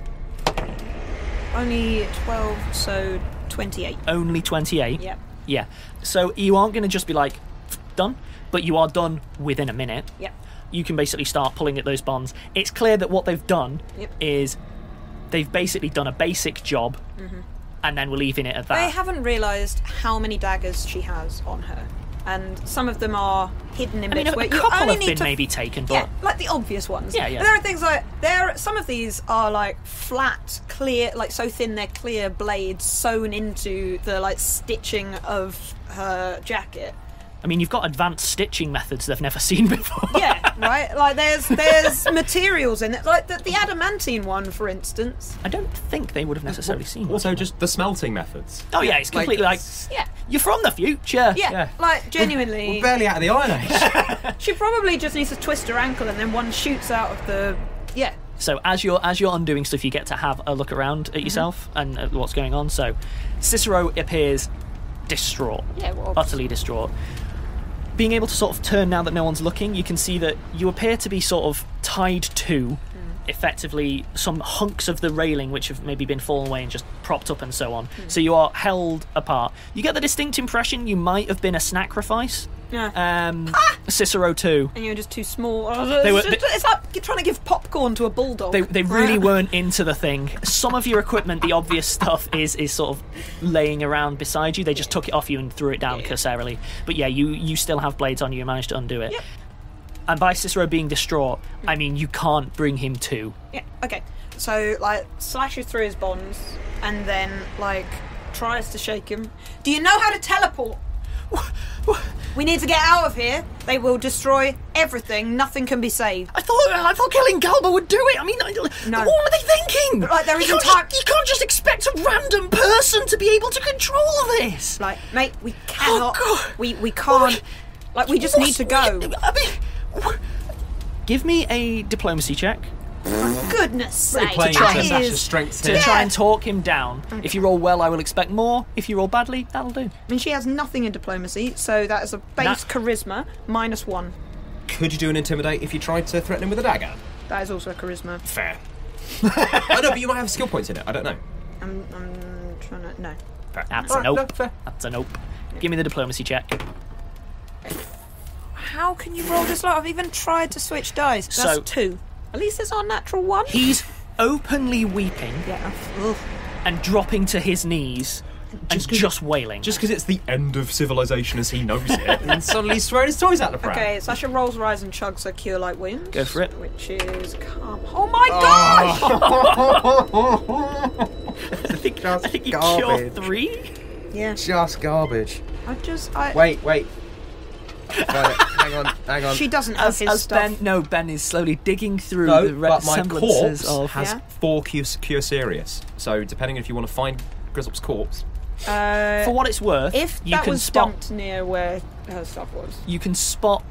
[SPEAKER 3] Only twelve, so... twenty-eight.
[SPEAKER 1] Only twenty-eight?
[SPEAKER 3] Yep.
[SPEAKER 1] Yeah. So you aren't going to just be like, done, but you are done within a minute.
[SPEAKER 3] Yep.
[SPEAKER 1] You can basically start pulling at those bonds. It's clear that what they've done
[SPEAKER 3] yep.
[SPEAKER 1] is they've basically done a basic job mm-hmm. and then we're leaving it at that.
[SPEAKER 3] They haven't realised how many daggers she has on her. and some of them are hidden in
[SPEAKER 1] I mean,
[SPEAKER 3] bits
[SPEAKER 1] a,
[SPEAKER 3] where
[SPEAKER 1] a
[SPEAKER 3] you
[SPEAKER 1] couple
[SPEAKER 3] only
[SPEAKER 1] have
[SPEAKER 3] need
[SPEAKER 1] been
[SPEAKER 3] to
[SPEAKER 1] maybe taken, but
[SPEAKER 3] yeah, like the obvious ones.
[SPEAKER 1] Yeah, yeah.
[SPEAKER 3] But there are things like there. Some of these are like flat, clear, like so thin they're clear blades sewn into the like stitching of her jacket.
[SPEAKER 1] I mean, you've got advanced stitching methods they've never seen before.
[SPEAKER 3] Yeah, right. Like there's there's materials in it, like the, the adamantine one, for instance.
[SPEAKER 1] I don't think they would have necessarily seen.
[SPEAKER 2] Also,
[SPEAKER 1] much.
[SPEAKER 2] just the smelting methods.
[SPEAKER 1] Oh yeah, it's completely like,
[SPEAKER 3] Yeah,
[SPEAKER 1] you're from the future.
[SPEAKER 3] yeah.
[SPEAKER 2] Yeah.
[SPEAKER 3] Like genuinely,
[SPEAKER 2] We're barely out of the Iron Age.
[SPEAKER 3] she probably just needs to twist her ankle, and then one shoots out of the yeah.
[SPEAKER 1] So as you're as you're undoing stuff, you get to have a look around at yourself and at what's going on. So Cicero appears distraught,
[SPEAKER 3] Yeah, well,
[SPEAKER 1] utterly distraught. Being able to sort of turn now that no one's looking, you can see that you appear to be sort of tied to, effectively, some hunks of the railing which have maybe been fallen away and just propped up and so on. So you are held apart. You get the distinct impression you might have been a sacrifice.
[SPEAKER 3] Yeah.
[SPEAKER 1] Um, Cicero too.
[SPEAKER 3] And you're just too small.
[SPEAKER 1] They were-
[SPEAKER 3] it's, just- it's like you're trying to give popcorn to a bulldog.
[SPEAKER 1] They, they really weren't into the thing. Some of your equipment, the obvious stuff, is is sort of laying around beside you. They just took it off you and threw it down
[SPEAKER 3] Yeah.
[SPEAKER 1] cursorily. But yeah, you, you still have blades on you and managed to undo it.
[SPEAKER 3] Yep.
[SPEAKER 1] And by Cicero being distraught, I mean you can't bring him to.
[SPEAKER 3] Yeah. Okay. So like slashes through his bonds and then like tries to shake him. Do you know how to teleport? We need to get out of here. They will destroy everything. Nothing can be saved.
[SPEAKER 1] I thought I thought killing Galba would do it. I mean, I,
[SPEAKER 3] No.
[SPEAKER 1] what were they thinking?
[SPEAKER 3] Like, there
[SPEAKER 1] you
[SPEAKER 3] isn't
[SPEAKER 1] can't
[SPEAKER 3] time-
[SPEAKER 1] just- you can't just expect a random person to be able to control this.
[SPEAKER 3] Like, mate, we cannot.
[SPEAKER 1] God.
[SPEAKER 3] we we can't. Like, we just need to go.
[SPEAKER 1] I mean, wh- give me a diplomacy check
[SPEAKER 3] Goodness sake!
[SPEAKER 2] Playing
[SPEAKER 3] that
[SPEAKER 2] into Sasha's
[SPEAKER 3] is-
[SPEAKER 2] strengths
[SPEAKER 1] to
[SPEAKER 2] here.
[SPEAKER 1] try and talk him down. If you roll well, I will expect more. If you roll badly, that'll do.
[SPEAKER 3] I mean, she has nothing in diplomacy, so that is a base
[SPEAKER 1] That-
[SPEAKER 3] charisma minus one.
[SPEAKER 2] Could you do an intimidate if you tried to threaten him with a dagger?
[SPEAKER 3] That is also a charisma.
[SPEAKER 2] Fair. I know, but you might have skill points in it. I don't know.
[SPEAKER 3] I'm, I'm trying to no.
[SPEAKER 2] Fair.
[SPEAKER 1] That's
[SPEAKER 2] Alright,
[SPEAKER 1] a nope.
[SPEAKER 2] no, fair.
[SPEAKER 1] That's a nope. Give me the diplomacy check.
[SPEAKER 3] How can you roll this low? I've even tried to switch dice. That's
[SPEAKER 1] So-
[SPEAKER 3] two. At least it's our natural one.
[SPEAKER 1] He's openly weeping
[SPEAKER 3] Yeah. Ugh.
[SPEAKER 1] and dropping to his knees and
[SPEAKER 2] Just 'cause-
[SPEAKER 1] just wailing.
[SPEAKER 2] Just because it's the end of civilization as he knows it, and suddenly he's throwing his toys out the pram.
[SPEAKER 3] Okay, Sasha rolls rise and chugs her cure light wounds.
[SPEAKER 1] Go for it.
[SPEAKER 3] Which is calm. Oh my gosh!
[SPEAKER 1] I think, I think you
[SPEAKER 2] garbage.
[SPEAKER 1] cure three.
[SPEAKER 3] Yeah.
[SPEAKER 2] Just garbage.
[SPEAKER 3] I just I.
[SPEAKER 2] Wait, wait. Got it. Hang on, hang on.
[SPEAKER 3] She doesn't have
[SPEAKER 1] As,
[SPEAKER 3] his
[SPEAKER 1] as
[SPEAKER 3] stuff.
[SPEAKER 1] Ben, no, Ben is slowly digging through
[SPEAKER 2] No,
[SPEAKER 1] the re-
[SPEAKER 2] but my
[SPEAKER 1] semblances
[SPEAKER 2] corpse
[SPEAKER 1] of.
[SPEAKER 2] has
[SPEAKER 3] Yeah.
[SPEAKER 2] four cure, cure serious. So depending if you want to find Grizzop's corpse,
[SPEAKER 3] Uh,
[SPEAKER 1] For what it's worth,
[SPEAKER 3] if
[SPEAKER 1] you
[SPEAKER 3] that
[SPEAKER 1] can
[SPEAKER 3] was
[SPEAKER 1] spot.
[SPEAKER 3] dumped near where her stuff was.
[SPEAKER 1] You can spot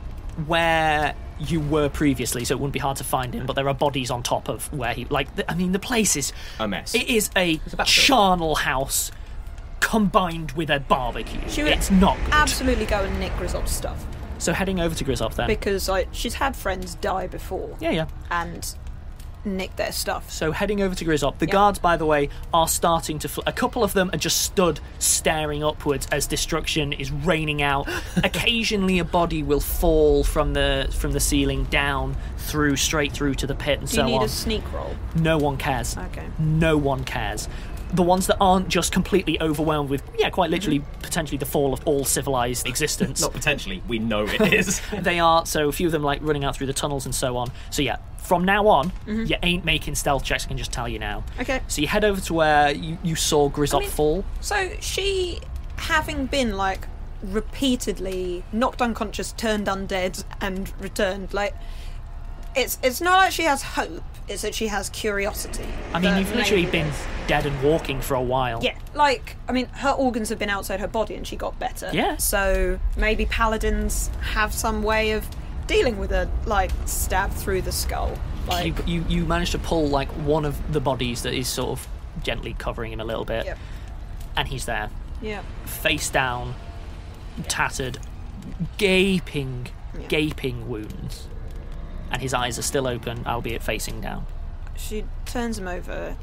[SPEAKER 1] where you were previously, so it wouldn't be hard to find him. But there are bodies on top of where he. Like, the, I mean, the place is.
[SPEAKER 2] a mess.
[SPEAKER 1] It is a
[SPEAKER 2] bathroom.
[SPEAKER 1] charnel house combined with a barbecue.
[SPEAKER 3] She would
[SPEAKER 1] It's not good.
[SPEAKER 3] absolutely go and nick Grizzop's stuff
[SPEAKER 1] So heading over to Grizzop then.
[SPEAKER 3] because like she's had friends die before
[SPEAKER 1] yeah, yeah.
[SPEAKER 3] and nick their stuff.
[SPEAKER 1] So heading over to Grizzop, the
[SPEAKER 3] Yeah.
[SPEAKER 1] guards, by the way, are starting to. Fl- a couple of them are just stood staring upwards as destruction is raining out. Occasionally, a body will fall from the from the ceiling down through straight through to the pit and
[SPEAKER 3] Do
[SPEAKER 1] so
[SPEAKER 3] you need
[SPEAKER 1] on.
[SPEAKER 3] a sneak roll?
[SPEAKER 1] No one cares.
[SPEAKER 3] Okay.
[SPEAKER 1] No one cares. The ones that aren't just completely overwhelmed with, yeah, quite literally, potentially the fall of all civilized existence.
[SPEAKER 2] Not potentially, we know it is.
[SPEAKER 1] They are, so a few of them like running out through the tunnels and so on. So yeah, from now on, you ain't making stealth checks, I can just tell you now.
[SPEAKER 3] Okay.
[SPEAKER 1] So you head over to where you, you saw Grizzop
[SPEAKER 3] I mean-
[SPEAKER 1] fall.
[SPEAKER 3] So she, having been like repeatedly knocked unconscious, turned undead, and returned, like it's it's not like she has hope. It's that she has curiosity.
[SPEAKER 1] I mean,
[SPEAKER 3] that
[SPEAKER 1] you've literally
[SPEAKER 3] maybe
[SPEAKER 1] been
[SPEAKER 3] this-
[SPEAKER 1] dead and walking for a while.
[SPEAKER 3] Yeah, like I mean, her organs have been outside her body, and she got better.
[SPEAKER 1] Yeah.
[SPEAKER 3] So maybe paladins have some way of dealing with a like stab through the skull. Like,
[SPEAKER 1] You, you, you managed to pull like one of the bodies that is sort of gently covering him a little bit,
[SPEAKER 3] Yep.
[SPEAKER 1] and he's there,
[SPEAKER 3] yeah.
[SPEAKER 1] face down, tattered, gaping,
[SPEAKER 3] Yeah.
[SPEAKER 1] gaping wounds. And his eyes are still open, albeit facing down.
[SPEAKER 3] She turns him over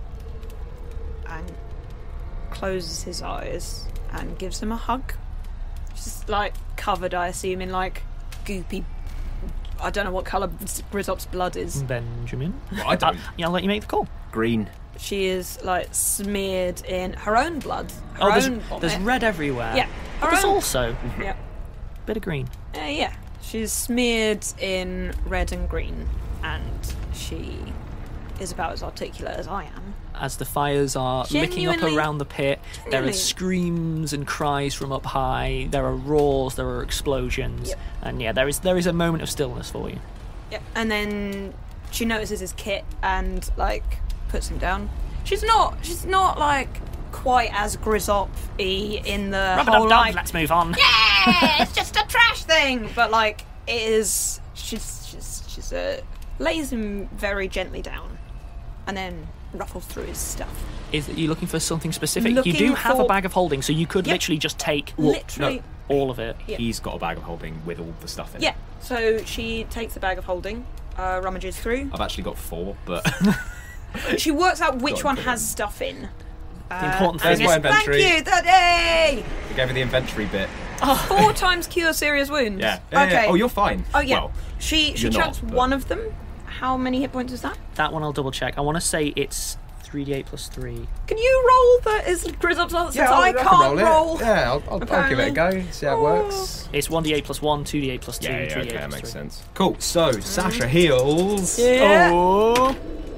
[SPEAKER 3] and closes his eyes and gives him a hug. She's like covered, I assume, in like goopy. I don't know what colour Grizzop's blood is.
[SPEAKER 1] Benjamin?
[SPEAKER 2] Well, I don't.
[SPEAKER 1] Uh, yeah, I'll let you make the call.
[SPEAKER 2] Green.
[SPEAKER 3] She is like smeared in her own blood. Her
[SPEAKER 1] Oh, there's,
[SPEAKER 3] own vomit.
[SPEAKER 1] there's red everywhere.
[SPEAKER 3] Yeah.
[SPEAKER 1] But
[SPEAKER 3] Her
[SPEAKER 1] there's
[SPEAKER 3] own-
[SPEAKER 1] also
[SPEAKER 3] Yeah.
[SPEAKER 1] Bit of green.
[SPEAKER 3] Uh, yeah, she's smeared in red and green, and she is about as articulate as I am.
[SPEAKER 1] As the fires are licking up
[SPEAKER 3] Genuinely-
[SPEAKER 1] around the pit, there are
[SPEAKER 3] Genuinely.
[SPEAKER 1] screams and cries from up high. There are roars. There are explosions.
[SPEAKER 3] Yep.
[SPEAKER 1] And yeah, there is there is a moment of stillness for you.
[SPEAKER 3] Yeah, and then she notices his kit and like puts him down. She's not. She's not like quite as Grizzop-y in the whole
[SPEAKER 1] Rub-a-dub-dub,
[SPEAKER 3] like.
[SPEAKER 1] let's move on.
[SPEAKER 3] Yeah, it's just a trash thing. But like, it is. She's she's she's uh, lays him very gently down, and then ruffles through his stuff.
[SPEAKER 1] Is you looking for something specific?
[SPEAKER 3] Looking
[SPEAKER 1] you do have
[SPEAKER 3] for-
[SPEAKER 1] a bag of holding, so you could
[SPEAKER 3] Yep.
[SPEAKER 1] literally just take
[SPEAKER 3] Literally.
[SPEAKER 1] all of it.
[SPEAKER 3] Yeah.
[SPEAKER 2] He's got a bag of holding with all the stuff in
[SPEAKER 3] Yeah.
[SPEAKER 2] it.
[SPEAKER 3] So she takes the bag of holding, uh, rummages through.
[SPEAKER 2] I've actually got four, but
[SPEAKER 3] She works out which
[SPEAKER 2] Got
[SPEAKER 3] one
[SPEAKER 2] it.
[SPEAKER 3] has stuff in.
[SPEAKER 1] The important
[SPEAKER 3] and
[SPEAKER 1] thing
[SPEAKER 2] There's
[SPEAKER 1] is
[SPEAKER 2] my inventory.
[SPEAKER 3] Thank you, Daddy!
[SPEAKER 2] we gave her the inventory bit.
[SPEAKER 3] Four times cure serious wounds.
[SPEAKER 2] Yeah. Yeah, yeah,
[SPEAKER 3] Okay.
[SPEAKER 2] yeah. Oh, you're fine.
[SPEAKER 3] Oh yeah.
[SPEAKER 2] Well,
[SPEAKER 3] she she
[SPEAKER 2] you're not,
[SPEAKER 3] chucks
[SPEAKER 2] but-
[SPEAKER 3] one of them. How many hit points is that?
[SPEAKER 1] that one I'll double check. I want to say it's three d eight plus three.
[SPEAKER 3] Can you roll the is Grizzop's answer? Since I can't roll.
[SPEAKER 4] Yeah, I'll, I'll, I'll give it a go. See how it
[SPEAKER 3] Oh.
[SPEAKER 4] works.
[SPEAKER 1] It's one d eight plus one, two d eight plus two,
[SPEAKER 2] yeah,
[SPEAKER 1] and
[SPEAKER 2] yeah,
[SPEAKER 1] three
[SPEAKER 2] okay,
[SPEAKER 1] d eight
[SPEAKER 2] that
[SPEAKER 1] plus
[SPEAKER 2] makes
[SPEAKER 1] three.
[SPEAKER 2] sense. Cool. So Sasha heals.
[SPEAKER 3] Yeah.
[SPEAKER 1] Oh,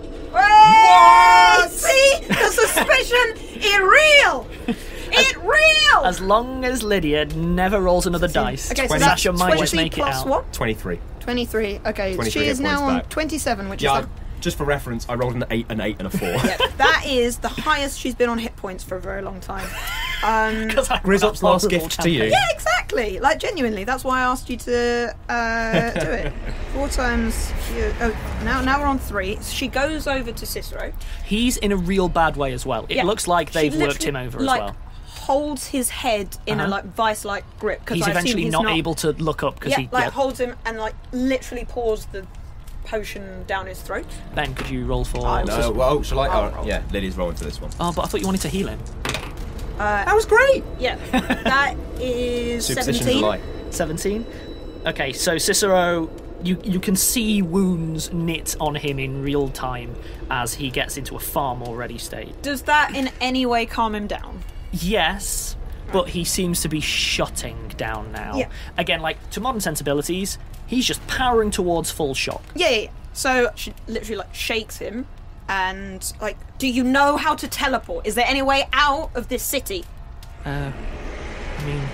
[SPEAKER 3] Hey! See the suspicion. It real. It real.
[SPEAKER 1] as long as Lydia never rolls another dice,
[SPEAKER 3] Okay, so
[SPEAKER 2] twenty-
[SPEAKER 3] that's
[SPEAKER 1] Sasha might just
[SPEAKER 3] twenty
[SPEAKER 1] make it
[SPEAKER 3] plus
[SPEAKER 1] out.
[SPEAKER 3] what?
[SPEAKER 2] Twenty-three.
[SPEAKER 3] Twenty-three. Okay,
[SPEAKER 2] twenty-three
[SPEAKER 3] she
[SPEAKER 2] hit
[SPEAKER 3] is now
[SPEAKER 2] points
[SPEAKER 3] on
[SPEAKER 2] back.
[SPEAKER 3] twenty-seven, which
[SPEAKER 2] Yeah.
[SPEAKER 3] is the
[SPEAKER 2] Just for reference, I rolled an eight, an eight, and a four.
[SPEAKER 3] yeah, that is the highest she's been on hit points for a very long time. Um,
[SPEAKER 2] Grizzop's last gift to you.
[SPEAKER 3] yeah, exactly. Like genuinely, that's why I asked you to uh, do it. Four times. You, oh, now now we're on three. She goes over to Cicero.
[SPEAKER 1] He's in a real bad way as well. It
[SPEAKER 3] Yeah.
[SPEAKER 1] looks like
[SPEAKER 3] She
[SPEAKER 1] they've worked
[SPEAKER 3] literally,
[SPEAKER 1] him over as
[SPEAKER 3] like,
[SPEAKER 1] well.
[SPEAKER 3] Holds his head in a
[SPEAKER 1] Uh-huh.
[SPEAKER 3] like vice-like grip because
[SPEAKER 1] He's eventually not, able to look up because
[SPEAKER 3] Yeah,
[SPEAKER 1] he.
[SPEAKER 3] like
[SPEAKER 1] yeah.
[SPEAKER 3] holds him and like literally pours the potion down his throat.
[SPEAKER 1] Ben, could you roll for?
[SPEAKER 3] I
[SPEAKER 2] No, well, shall I?
[SPEAKER 3] I'll
[SPEAKER 2] Oh,
[SPEAKER 3] roll.
[SPEAKER 2] yeah, Lydia's rolling to this one.
[SPEAKER 1] Oh, but I thought you wanted to heal him.
[SPEAKER 2] That was great.
[SPEAKER 3] Yeah, that is
[SPEAKER 2] Superstition's a
[SPEAKER 3] seventeen.
[SPEAKER 2] lie.
[SPEAKER 1] Seventeen. Okay, so Cicero, you you can see wounds knit on him in real time as he gets into a far more ready state.
[SPEAKER 3] Does that in any way calm him down?
[SPEAKER 1] Yes, but he seems to be shutting down now.
[SPEAKER 3] Yeah.
[SPEAKER 1] Again, like to modern sensibilities, he's just powering towards full shock.
[SPEAKER 3] Yeah, yeah, yeah. So she literally like shakes him and like, do you know how to teleport? Is there any way out of this city?
[SPEAKER 1] Uh, I mean,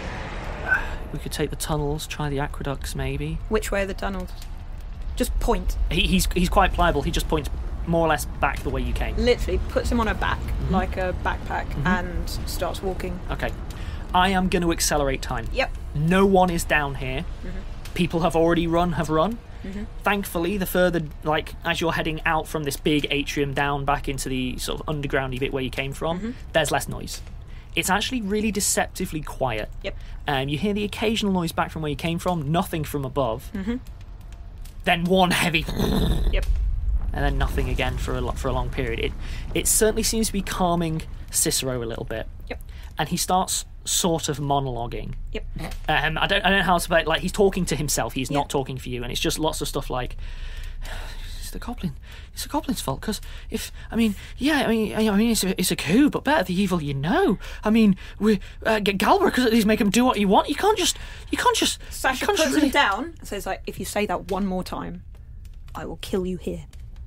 [SPEAKER 1] uh, we could take the tunnels, try the aqueducts, maybe.
[SPEAKER 3] Which way are the tunnels? Just point.
[SPEAKER 1] He, he's he's quite pliable. He just points more or less back the way you came.
[SPEAKER 3] Literally puts him on her back
[SPEAKER 1] Mm-hmm.
[SPEAKER 3] like a backpack and starts walking.
[SPEAKER 1] Okay, I am going to accelerate time.
[SPEAKER 3] Yep.
[SPEAKER 1] No one is down here.
[SPEAKER 3] Mm-hmm.
[SPEAKER 1] People have already run, have run. Thankfully, the further, like, as you're heading out from this big atrium down back into the sort of undergroundy bit where you came from,
[SPEAKER 3] Mm-hmm.
[SPEAKER 1] there's less noise. It's actually really deceptively quiet.
[SPEAKER 3] Yep.
[SPEAKER 1] Um, you hear the occasional noise back from where you came from, nothing from above.
[SPEAKER 3] Mm-hmm.
[SPEAKER 1] Then one heavy,
[SPEAKER 3] Yep.
[SPEAKER 1] and then nothing again for a lo- for a long period. It it certainly seems to be calming Cicero a little bit.
[SPEAKER 3] Yep.
[SPEAKER 1] And he starts sort of monologuing.
[SPEAKER 3] Yep.
[SPEAKER 1] Um, I don't I don't know how to say it. Like, he's talking to himself. He's
[SPEAKER 3] Yeah.
[SPEAKER 1] not talking for you, and it's just lots of stuff like, it's the goblin. It's the goblin's fault. Because if I mean, yeah, I mean, I mean, it's a, it's a coup, but better the evil you know. I mean, we uh, get Galber because at least make him do what you want. You can't just, you can't just.
[SPEAKER 3] Sasha
[SPEAKER 1] you can't
[SPEAKER 3] puts
[SPEAKER 1] just
[SPEAKER 3] him
[SPEAKER 1] really-
[SPEAKER 3] down and says like, if you say that one more time, I will kill you here.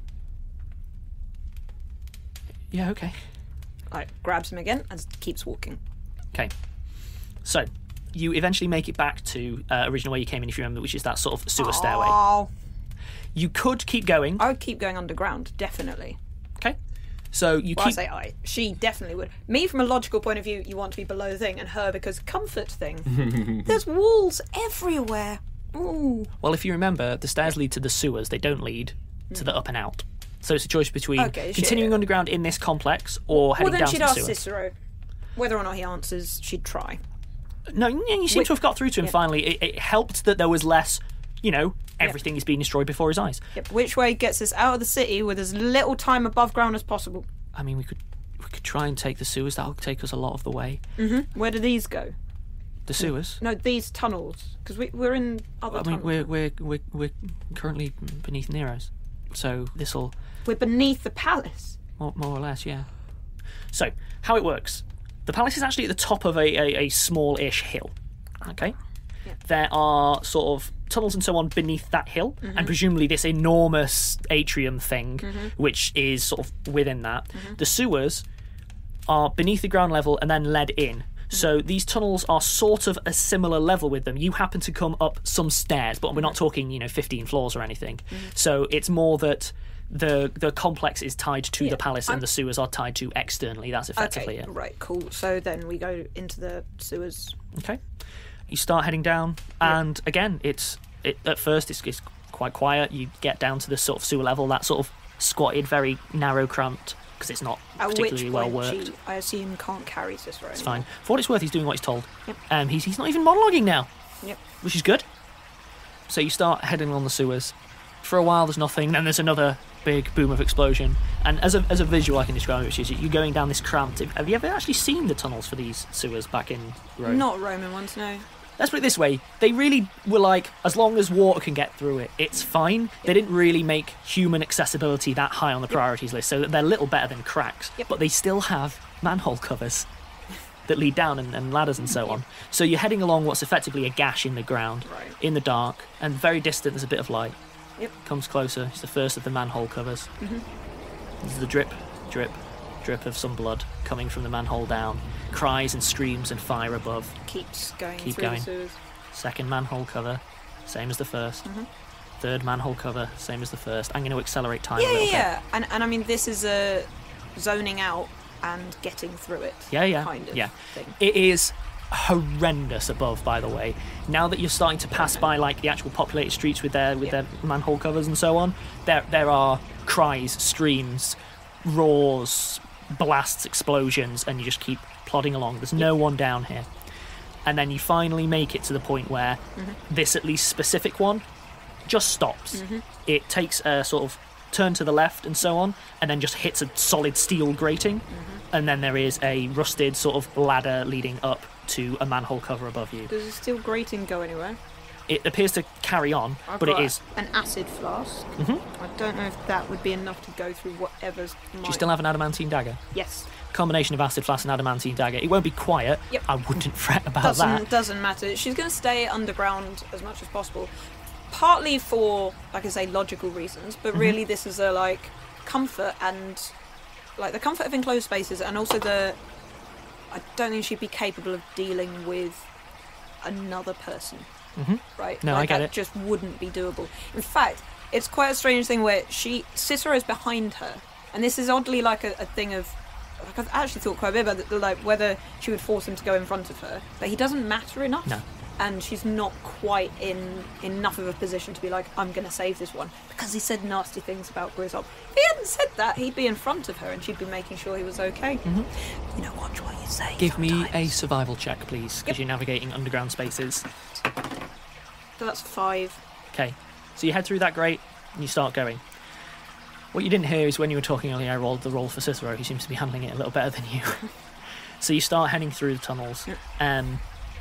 [SPEAKER 1] Yeah. Okay.
[SPEAKER 3] Like grabs him again and keeps walking.
[SPEAKER 1] Okay. So, you eventually make it back to uh, original where you came in, if you remember, which is that sort of sewer stairway.
[SPEAKER 3] Oh,
[SPEAKER 1] You could keep going.
[SPEAKER 3] I would keep going underground, definitely.
[SPEAKER 1] Okay. So you
[SPEAKER 3] Well, I
[SPEAKER 1] keep.
[SPEAKER 3] say I. She definitely would. Me, from a logical point of view, you want to be below the thing, and her because comfort thing. There's walls everywhere. Ooh.
[SPEAKER 1] Well, if you remember, the stairs lead to the sewers. They don't lead to the up and out. So it's a choice between
[SPEAKER 3] Okay, shit.
[SPEAKER 1] continuing underground in this complex or
[SPEAKER 3] Well,
[SPEAKER 1] heading
[SPEAKER 3] then
[SPEAKER 1] down
[SPEAKER 3] she'd
[SPEAKER 1] to the
[SPEAKER 3] ask
[SPEAKER 1] sewer.
[SPEAKER 3] Cicero. Whether or not he answers, she'd try.
[SPEAKER 1] No, you you seem
[SPEAKER 3] Wait.
[SPEAKER 1] to have got through to him
[SPEAKER 3] Yeah.
[SPEAKER 1] finally. It, it helped that there was less, you know, everything is being destroyed before his eyes.
[SPEAKER 3] Yep. Which way gets us out of the city with as little time above ground as possible?
[SPEAKER 1] I mean, we could we could try and take the sewers. That'll take us a lot of the way.
[SPEAKER 3] Where do these go?
[SPEAKER 1] The sewers.
[SPEAKER 3] No, these tunnels. Because we, we're in other
[SPEAKER 1] I mean,
[SPEAKER 3] tunnels.
[SPEAKER 1] we're we're we're we're currently beneath Nero's, so this'll
[SPEAKER 3] We're beneath the palace.
[SPEAKER 1] more, more or less, yeah. So how it works? The palace is actually at the top of a, a, a small-ish hill. Okay.
[SPEAKER 3] Yeah.
[SPEAKER 1] There are sort of tunnels and so on beneath that hill,
[SPEAKER 3] Mm-hmm.
[SPEAKER 1] and presumably this enormous atrium thing,
[SPEAKER 3] Mm-hmm.
[SPEAKER 1] which is sort of within that. The sewers are beneath the ground level and then led in. So these tunnels are sort of a similar level with them. You happen to come up some stairs, but we're not talking, you know, fifteen floors or anything. So it's more that the the complex is tied to
[SPEAKER 3] Yeah,
[SPEAKER 1] the palace
[SPEAKER 3] I'm-
[SPEAKER 1] and the sewers are tied to externally. That's effectively
[SPEAKER 3] Okay,
[SPEAKER 1] it.
[SPEAKER 3] right, cool. So then we go into the sewers.
[SPEAKER 1] Okay. You start heading down, and again, it's it, at first it's, it's quite quiet. You get down to the sort of sewer level, that sort of squatted, very narrow, cramped, because it's not
[SPEAKER 3] At
[SPEAKER 1] particularly
[SPEAKER 3] which
[SPEAKER 1] well
[SPEAKER 3] point
[SPEAKER 1] worked.
[SPEAKER 3] she, I assume, can't carry Cicero.
[SPEAKER 1] It's fine. For what it's worth, he's doing what he's told.
[SPEAKER 3] Yep.
[SPEAKER 1] Um, he's he's not even monologuing now,
[SPEAKER 3] Yep.
[SPEAKER 1] which is good. So you start heading along the sewers. For a while, there's nothing. Then there's another big boom of explosion. And as a as a visual, I can describe it, which is you're going down this cramped. Have you ever actually seen the tunnels for these sewers back in Rome?
[SPEAKER 3] Not Roman ones, no.
[SPEAKER 1] Let's put it this way: they really were like, as long as water can get through it, it's fine. They didn't really make human accessibility that high on the priorities list, so that they're little better than cracks.
[SPEAKER 3] Yep.
[SPEAKER 1] But they still have manhole covers that lead down and, and ladders and so on. So you're heading along what's effectively a gash in the ground,
[SPEAKER 3] Right.
[SPEAKER 1] in the dark, and very distant. There's a bit of light.
[SPEAKER 3] Yep.
[SPEAKER 1] Comes closer. It's the first of the manhole covers. This is the drip, drip, drip of some blood coming from the manhole down. Cries and screams and fire above.
[SPEAKER 3] Keeps going
[SPEAKER 1] Keep
[SPEAKER 3] through
[SPEAKER 1] going.
[SPEAKER 3] the sewers.
[SPEAKER 1] Second manhole cover, same as the 1st
[SPEAKER 3] Mm-hmm.
[SPEAKER 1] Third manhole cover, same as the first. I'm going to accelerate time
[SPEAKER 3] Yeah,
[SPEAKER 1] a little
[SPEAKER 3] yeah, yeah. And, and I mean, this is a zoning out and getting through it.
[SPEAKER 1] bit. Yeah, yeah,
[SPEAKER 3] Kind of
[SPEAKER 1] yeah.
[SPEAKER 3] thing.
[SPEAKER 1] It is horrendous above, by the way. Now that you're starting to pass by like the actual populated streets with their with
[SPEAKER 3] Yeah.
[SPEAKER 1] their manhole covers and so on, there there are cries, screams, roars, blasts, explosions, and you just keep plodding along. There's no one down here. And then you finally make it to the point where
[SPEAKER 3] Mm-hmm.
[SPEAKER 1] this at least specific one just stops.
[SPEAKER 3] Mm-hmm.
[SPEAKER 1] It takes a sort of turn to the left and so on, and then just hits a solid steel grating.
[SPEAKER 3] Mm-hmm.
[SPEAKER 1] And then there is a rusted sort of ladder leading up to a manhole cover above you.
[SPEAKER 3] Does the steel grating go anywhere?
[SPEAKER 1] It appears to carry on,
[SPEAKER 3] I've
[SPEAKER 1] but it
[SPEAKER 3] got
[SPEAKER 1] is.
[SPEAKER 3] an acid flask.
[SPEAKER 1] Mhm.
[SPEAKER 3] I don't know if that would be enough to go through whatever's.
[SPEAKER 1] Do you still have an adamantine dagger?
[SPEAKER 3] Yes.
[SPEAKER 1] Combination of acid flask and adamantine dagger. It won't be quiet.
[SPEAKER 3] Yep.
[SPEAKER 1] I wouldn't fret about
[SPEAKER 3] Doesn't
[SPEAKER 1] that.
[SPEAKER 3] doesn't matter. She's going to stay underground as much as possible, partly for, like I say, logical reasons, but
[SPEAKER 1] Mm-hmm.
[SPEAKER 3] really this is a like comfort and like the comfort of enclosed spaces, and also the. I don't think she'd be capable of dealing with another person.
[SPEAKER 1] Mhm.
[SPEAKER 3] Right?
[SPEAKER 1] No,
[SPEAKER 3] like,
[SPEAKER 1] I get
[SPEAKER 3] that
[SPEAKER 1] it.
[SPEAKER 3] just wouldn't be doable. In fact, it's quite a strange thing where she Cicero's behind her, and this is oddly like a, a thing of. Like I've actually thought quite a bit about it, like whether she would force him to go in front of her, but he doesn't matter enough.
[SPEAKER 1] No.
[SPEAKER 3] And she's not quite in enough of a position to be like, I'm going to save this one, because he said nasty things about Grizzop. If he hadn't said that, he'd be in front of her and she'd be making sure he was okay. You know, watch what you say.
[SPEAKER 1] Mm-hmm. Give me a
[SPEAKER 3] sometimes.
[SPEAKER 1] survival check, please, because
[SPEAKER 3] Yep.
[SPEAKER 1] you're navigating underground spaces.
[SPEAKER 3] So that's five.
[SPEAKER 1] Okay, so you head through that grate and you start going. What you didn't hear is when you were talking earlier, I rolled the roll for Cicero. He seems to be handling it a little better than you. So you start heading through the tunnels.
[SPEAKER 3] Yep.
[SPEAKER 1] Um,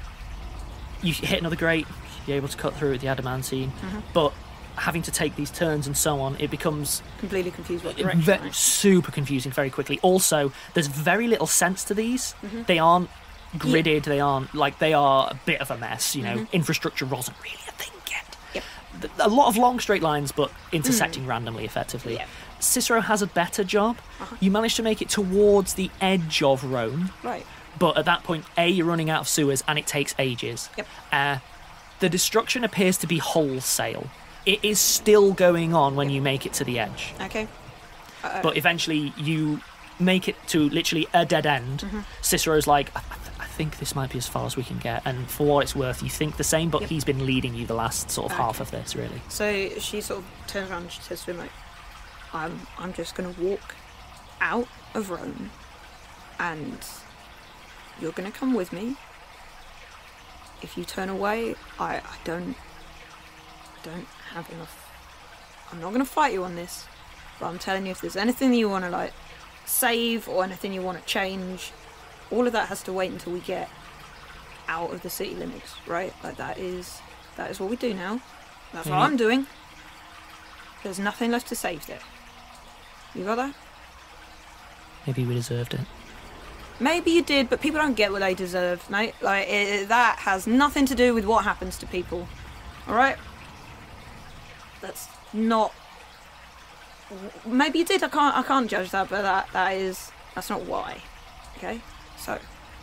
[SPEAKER 1] you hit another grate. You're able to cut through with the adamantine,
[SPEAKER 3] Mm-hmm.
[SPEAKER 1] but having to take these turns and so on, it becomes
[SPEAKER 3] Completely confused what direction.
[SPEAKER 1] ve-
[SPEAKER 3] right?
[SPEAKER 1] super confusing very quickly. Also, there's very little sense to these.
[SPEAKER 3] Mm-hmm.
[SPEAKER 1] They aren't gridded. They aren't like they are a bit of a mess. You know,
[SPEAKER 3] Mm-hmm.
[SPEAKER 1] infrastructure wasn't really a thing yet.
[SPEAKER 3] Yep.
[SPEAKER 1] Th- A lot of long straight lines, but intersecting randomly, effectively.
[SPEAKER 3] Yeah.
[SPEAKER 1] Cicero has a better job.
[SPEAKER 3] Uh-huh.
[SPEAKER 1] You manage to make it towards the edge of Rome,
[SPEAKER 3] Right.
[SPEAKER 1] but at that point, A, you're running out of sewers, and it takes ages.
[SPEAKER 3] Yep.
[SPEAKER 1] Uh, the destruction appears to be wholesale. It is still going on when you make it to the edge.
[SPEAKER 3] Okay. Uh,
[SPEAKER 1] But eventually you make it to literally a dead end.
[SPEAKER 3] Mm-hmm.
[SPEAKER 1] Cicero's like, I, th- I think this might be as far as we can get. And for what it's worth, you think the same, but
[SPEAKER 3] Yep.
[SPEAKER 1] he's been leading you the last sort of half
[SPEAKER 3] Okay.
[SPEAKER 1] of this, really.
[SPEAKER 3] So she sort of turns around and she says to him, like, I'm, I'm just going to walk out of Rome and you're going to come with me. If you turn away, I, I don't don't have enough. I'm not going to fight you on this, but I'm telling you, if there's anything that you want to, like, save or anything you want to change, all of that has to wait until we get out of the city limits, right? Like, that is that is what we do now. That's what
[SPEAKER 1] Mhm.
[SPEAKER 3] I'm doing. There's nothing left to save there. You got that?
[SPEAKER 1] Maybe we deserved it.
[SPEAKER 3] Maybe you did, but people don't get what they deserve, mate. Like, it, that has nothing to do with what happens to people. Alright? That's not... Maybe you did, I can't I can't judge that, but that, that is... That's not why. Okay? So...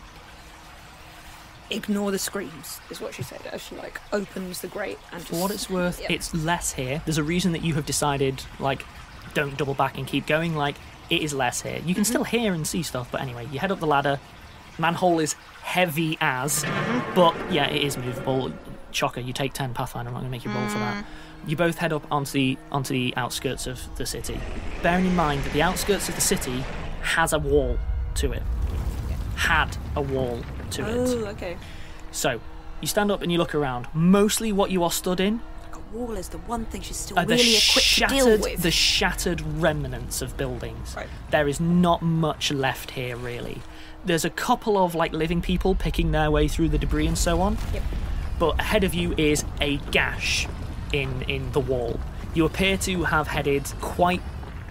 [SPEAKER 3] Ignore the screams, is what she said, as she, like, opens the grate and just...
[SPEAKER 1] For what it's worth,
[SPEAKER 3] yeah.
[SPEAKER 1] it's less here. There's a reason that you have decided, like, don't double back and keep going. Like, it is less here. You can
[SPEAKER 3] Mm-hmm.
[SPEAKER 1] still hear and see stuff, but anyway, you head up the ladder. Manhole is heavy as,
[SPEAKER 3] Mm-hmm.
[SPEAKER 1] but yeah, it is movable. Shocker, you take ten Pathfinder, I'm not going to make you roll for that. You both head up onto the onto the outskirts of the city. Bearing in mind that the outskirts of the city has a wall to it. Had a wall to it.
[SPEAKER 3] Oh, okay.
[SPEAKER 1] So, you stand up and you look around. Mostly what you are stood in
[SPEAKER 3] Like a wall is the one thing she's still
[SPEAKER 1] are the
[SPEAKER 3] really equipped to deal
[SPEAKER 1] shattered,
[SPEAKER 3] with.
[SPEAKER 1] the shattered remnants of buildings.
[SPEAKER 3] Right.
[SPEAKER 1] There is not much left here, really. There's a couple of like living people picking their way through the debris and so on.
[SPEAKER 3] Yep.
[SPEAKER 1] But ahead of you is a gash in in the wall. You appear to have headed quite...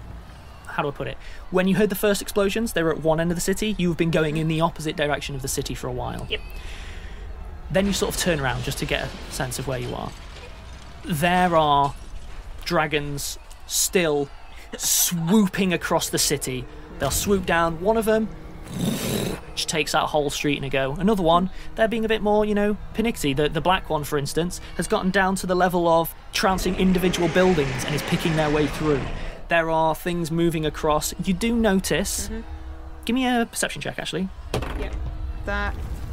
[SPEAKER 1] How do I put it? When you heard the first explosions, they were at one end of the city. You've been going in the opposite direction of the city for a while.
[SPEAKER 3] Yep.
[SPEAKER 1] Then you sort of turn around just to get a sense of where you are. There are dragons still swooping across the city. They'll swoop down. One of them just takes out a whole street in a go. Another one, they're being a bit more, you know, panicky. The, the black one, for instance, has gotten down to the level of trouncing individual buildings and is picking their way through. There are things moving across. You do notice...
[SPEAKER 3] Mm-hmm.
[SPEAKER 1] Give me a perception check, actually.
[SPEAKER 3] Yep. That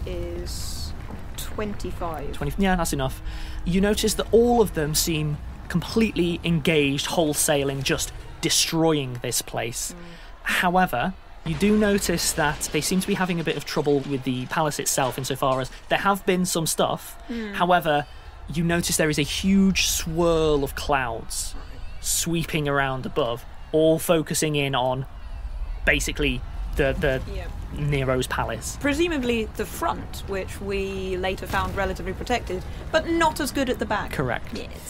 [SPEAKER 3] is twenty-five.
[SPEAKER 1] twenty Yeah, that's enough. You notice that all of them seem completely engaged wholesale in just destroying this place.
[SPEAKER 3] Mm.
[SPEAKER 1] However, you do notice that they seem to be having a bit of trouble with the palace itself insofar as there have been some stuff.
[SPEAKER 3] Mm.
[SPEAKER 1] However, you notice there is a huge swirl of clouds sweeping around above, all focusing in on basically the, the
[SPEAKER 3] Yep.
[SPEAKER 1] Nero's palace.
[SPEAKER 3] Presumably the front, which we later found relatively protected, but not as good at the back.
[SPEAKER 1] Correct.
[SPEAKER 3] Yes.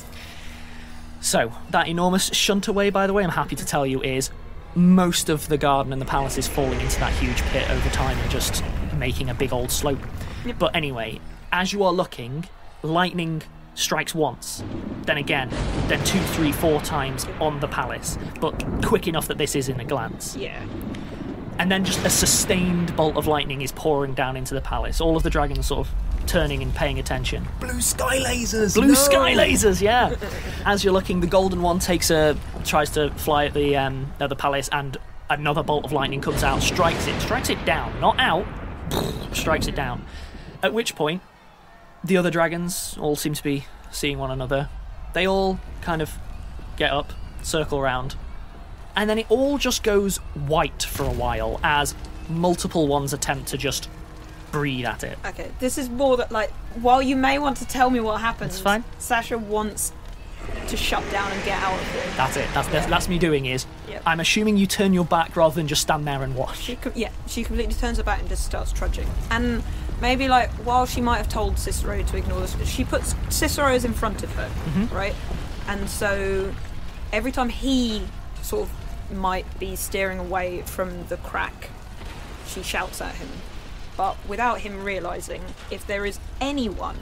[SPEAKER 1] So, that enormous shuntaway, by the way, I'm happy to tell you, is most of the garden and the palace is falling into that huge pit over time and just making a big old slope.
[SPEAKER 3] Yep.
[SPEAKER 1] But anyway, as you are looking, lightning strikes once, then again, then two, three, four times on the palace, but quick enough that this is in a glance.
[SPEAKER 3] Yeah.
[SPEAKER 1] And then just a sustained bolt of lightning is pouring down into the palace. All of the dragons sort of turning and paying attention.
[SPEAKER 4] Blue sky lasers!
[SPEAKER 1] Blue
[SPEAKER 4] no!
[SPEAKER 1] sky lasers, yeah. As you're looking, the golden one takes a tries to fly at the um, at the palace, and another bolt of lightning comes out, strikes it, strikes it down, not out, strikes it down. At which point, the other dragons all seem to be seeing one another. They all kind of get up, circle around, and then it all just goes white for a while as multiple ones attempt to just breathe at it.
[SPEAKER 3] Okay, this is more that, like, while you may want to tell me what happens,
[SPEAKER 1] That's fine.
[SPEAKER 3] Sasha wants to shut down and get out of it.
[SPEAKER 1] That's it. That's that's, that's me doing is.
[SPEAKER 3] Yep.
[SPEAKER 1] I'm assuming you turn your back rather than just stand there and watch.
[SPEAKER 3] She com- yeah, she completely turns her back and just starts trudging. And maybe, like, while she might have told Cicero to ignore this, she puts Cicero's in front of her,
[SPEAKER 1] Mm-hmm.
[SPEAKER 3] right? And so every time he sort of might be steering away from the crack, she shouts at him. But without him realising, if there is anyone,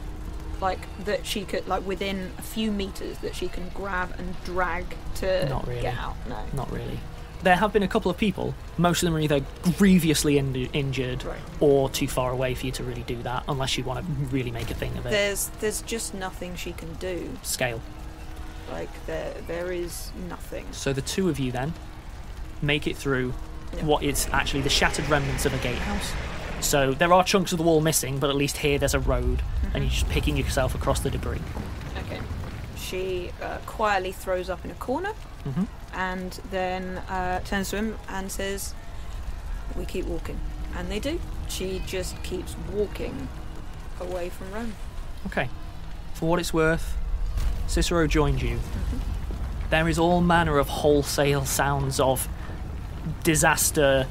[SPEAKER 3] like, that she could, like, within a few metres that she can grab and drag to
[SPEAKER 1] Not really.
[SPEAKER 3] get out. No.
[SPEAKER 1] Not really. There have been a couple of people. Most of them are either grievously in- injured
[SPEAKER 3] Right.
[SPEAKER 1] or too far away for you to really do that, unless you want to really make a thing of it.
[SPEAKER 3] There's there's just nothing she can do.
[SPEAKER 1] Scale.
[SPEAKER 3] Like, there there is nothing.
[SPEAKER 1] So the two of you then make it through
[SPEAKER 3] Yeah.
[SPEAKER 1] what is actually the shattered remnants of a gatehouse. So there are chunks of the wall missing, but at least here there's a road, and you're just picking yourself across the debris.
[SPEAKER 3] Okay. She uh, quietly throws up in a corner,
[SPEAKER 1] Mhm.
[SPEAKER 3] and then uh, turns to him and says, "We keep walking." And they do. She just keeps walking away from Rome.
[SPEAKER 1] Okay. For what it's worth, Cicero joined you. There is all manner of wholesale sounds of disaster,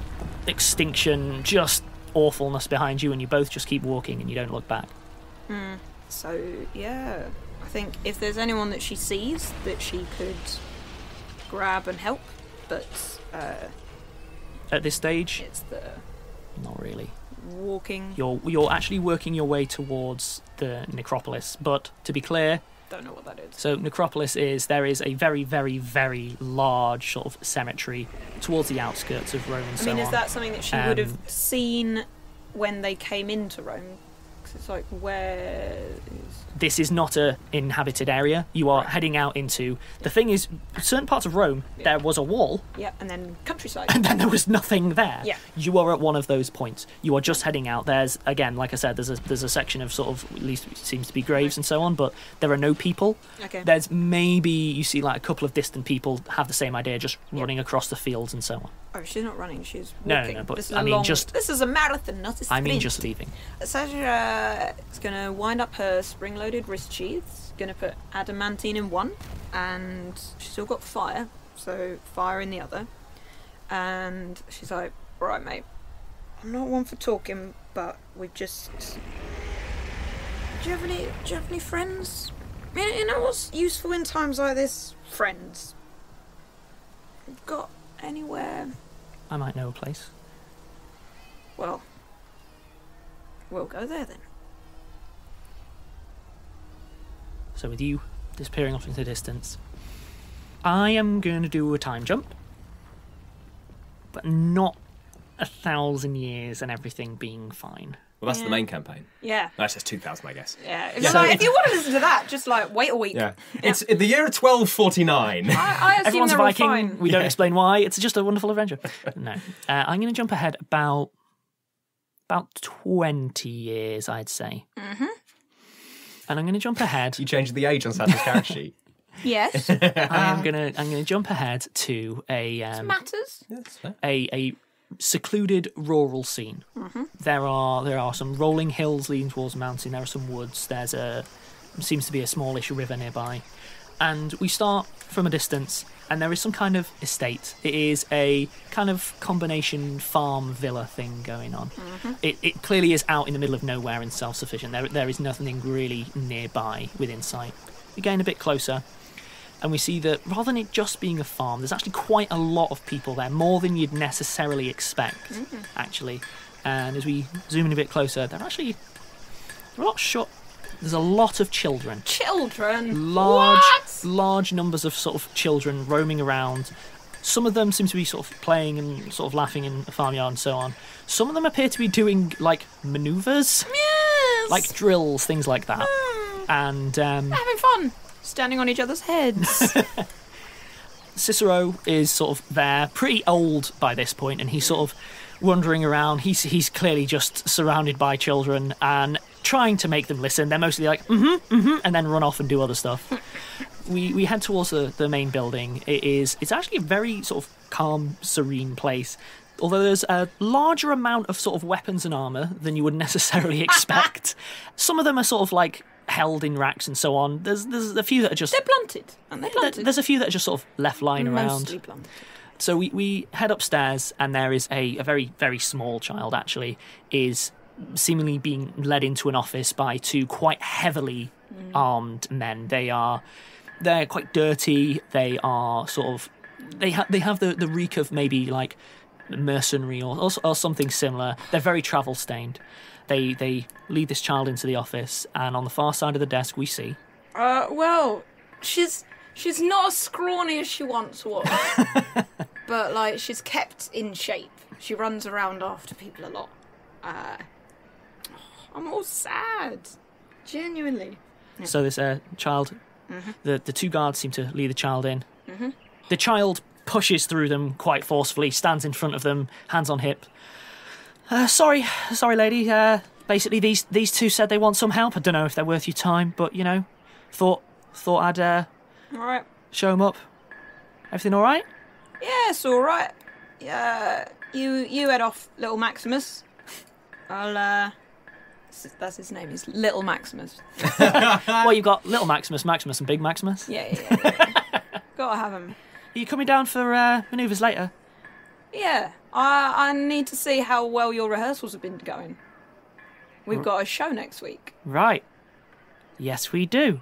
[SPEAKER 1] extinction, just awfulness behind you, and you both just keep walking and you don't look back.
[SPEAKER 3] So, yeah. I think if there's anyone that she sees that she could grab and help, but uh,
[SPEAKER 1] At this stage,
[SPEAKER 3] it's the
[SPEAKER 1] Not really.
[SPEAKER 3] Walking.
[SPEAKER 1] You're you're actually working your way towards the necropolis, but to be clear,
[SPEAKER 3] Don't know what that is.
[SPEAKER 1] so necropolis is there is a very very very large sort of cemetery towards the outskirts of Rome and
[SPEAKER 3] I
[SPEAKER 1] so
[SPEAKER 3] mean, is
[SPEAKER 1] on.
[SPEAKER 3] that something that she would have
[SPEAKER 1] Um,
[SPEAKER 3] seen when they came into Rome? 'Cause it's like, where is...
[SPEAKER 1] This is not a inhabited area. You are heading out into the thing is certain parts of Rome there was a wall
[SPEAKER 3] Yeah, and then countryside.
[SPEAKER 1] and then there was nothing there.
[SPEAKER 3] Yeah.
[SPEAKER 1] You are at one of those points. You are just heading out. There's again, like I said, there's a there's a section of sort of at least it seems to be graves and so on, but there are no people.
[SPEAKER 3] Okay.
[SPEAKER 1] There's maybe you see like a couple of distant people have the same idea, just
[SPEAKER 3] Yeah.
[SPEAKER 1] running across the fields and so on.
[SPEAKER 3] Oh, she's not running, she's
[SPEAKER 1] No, no,
[SPEAKER 3] walking.
[SPEAKER 1] no, but
[SPEAKER 3] this is
[SPEAKER 1] I
[SPEAKER 3] a
[SPEAKER 1] mean
[SPEAKER 3] long,
[SPEAKER 1] just-
[SPEAKER 3] This is a marathon, not a sprint.
[SPEAKER 1] I mean just leaving.
[SPEAKER 3] Sasha is going to wind up her spring-loaded wrist sheaths, going to put adamantine in one, and she's still got fire, so fire in the other. And she's like, right, mate, I'm not one for talking, but we just... Do you have any, do you have any friends? You you know what's useful in times like this? Friends. Got anywhere...
[SPEAKER 1] I might know a place.
[SPEAKER 3] Well, we'll go there then.
[SPEAKER 1] So with you disappearing off into the distance, I am going to do a time jump, but not a thousand years and everything being fine.
[SPEAKER 2] Well, that's
[SPEAKER 3] Yeah.
[SPEAKER 2] the main campaign.
[SPEAKER 3] Yeah.
[SPEAKER 2] That's just two thousand, I guess.
[SPEAKER 3] Yeah. If,
[SPEAKER 2] Yeah.
[SPEAKER 3] like, if you want to listen to that, just like wait a week.
[SPEAKER 2] Yeah. It's in the year of twelve forty-nine.
[SPEAKER 3] I, I assume
[SPEAKER 1] Everyone's a
[SPEAKER 3] they're all
[SPEAKER 1] Viking.
[SPEAKER 3] fine.
[SPEAKER 1] We don't
[SPEAKER 2] Yeah.
[SPEAKER 1] explain why. It's just a wonderful adventure. No, uh, I'm going to jump ahead about about twenty years, I'd say. Mm-hmm. And I'm going to jump ahead.
[SPEAKER 2] You changed the age on Santa's character sheet.
[SPEAKER 3] Yes.
[SPEAKER 1] I am going to I'm going to jump ahead to a um,
[SPEAKER 3] Matters.
[SPEAKER 2] Yeah, that's fair.
[SPEAKER 1] a a secluded rural scene.
[SPEAKER 3] Mm-hmm.
[SPEAKER 1] There are there are some rolling hills leading towards a mountain. There are some woods. There's a seems to be a smallish river nearby, and we start from a distance. And there is some kind of estate. It is a kind of combination farm villa thing going on.
[SPEAKER 3] Mm-hmm.
[SPEAKER 1] It it clearly is out in the middle of nowhere and self-sufficient. There there is nothing really nearby within sight. We gain a bit closer, and we see that rather than it just being a farm, there's actually quite a lot of people there, more than you'd necessarily expect,
[SPEAKER 3] Mm-hmm.
[SPEAKER 1] actually. And as we zoom in a bit closer, they're actually they're not short. There's a lot of children,
[SPEAKER 3] Children.
[SPEAKER 1] large,
[SPEAKER 3] What?
[SPEAKER 1] large numbers of sort of children roaming around. Some of them seem to be sort of playing and sort of laughing in a farmyard and so on. Some of them appear to be doing like manoeuvres,
[SPEAKER 3] Yes.
[SPEAKER 1] like drills, things like that.
[SPEAKER 3] Mm.
[SPEAKER 1] And um,
[SPEAKER 3] Having fun. Standing on each other's heads.
[SPEAKER 1] Cicero is sort of there, pretty old by this point, and he's sort of wandering around. He's he's clearly just surrounded by children and trying to make them listen. They're mostly like, mm-hmm, mm-hmm, and then run off and do other stuff. we we head towards the, the main building. It is it's actually a very sort of calm, serene place. Although there's a larger amount of sort of weapons and armour than you would necessarily expect. Some of them are sort of like held in racks and so on. There's there's a few that are just
[SPEAKER 3] They're blunted. Aren't they blunted?
[SPEAKER 1] there's a few that are just sort of left lying around.
[SPEAKER 3] Mostly blunted.
[SPEAKER 1] So we, we head upstairs, and there is a, a very, very small child, actually, is seemingly being led into an office by two quite heavily armed men. They are, they're quite dirty. They are sort of, they, ha- they have the, the reek of maybe like mercenary or, or, or something similar. They're very travel-stained. They, they lead this child into the office, and on the far side of the desk we see...
[SPEAKER 3] Uh, well, she's she's not as scrawny as she once was, but like she's kept in shape. She runs around after people a lot. Uh, I'm all sad, genuinely.
[SPEAKER 1] So this uh, child, the the two guards seem to lead the child in. The child pushes through them quite forcefully, stands in front of them, hands on hip. Uh, sorry, sorry, lady. Uh, basically, these these two said they want some help. I don't know if they're worth your time, but you know, thought thought I'd uh,
[SPEAKER 3] All right.
[SPEAKER 1] show them up. Everything all right?
[SPEAKER 3] Yeah, it's all right. Yeah, you you head off, little Maximus. I'll uh, that's his name. Is Little Maximus.
[SPEAKER 1] Well, you've got little Maximus, Maximus, and big Maximus.
[SPEAKER 3] Yeah, yeah, yeah, yeah. Gotta have him.
[SPEAKER 1] Are you coming down for uh, manoeuvres later?
[SPEAKER 3] Yeah, I I need to see how well your rehearsals have been going. We've got a show next week.
[SPEAKER 1] Right. Yes, we do.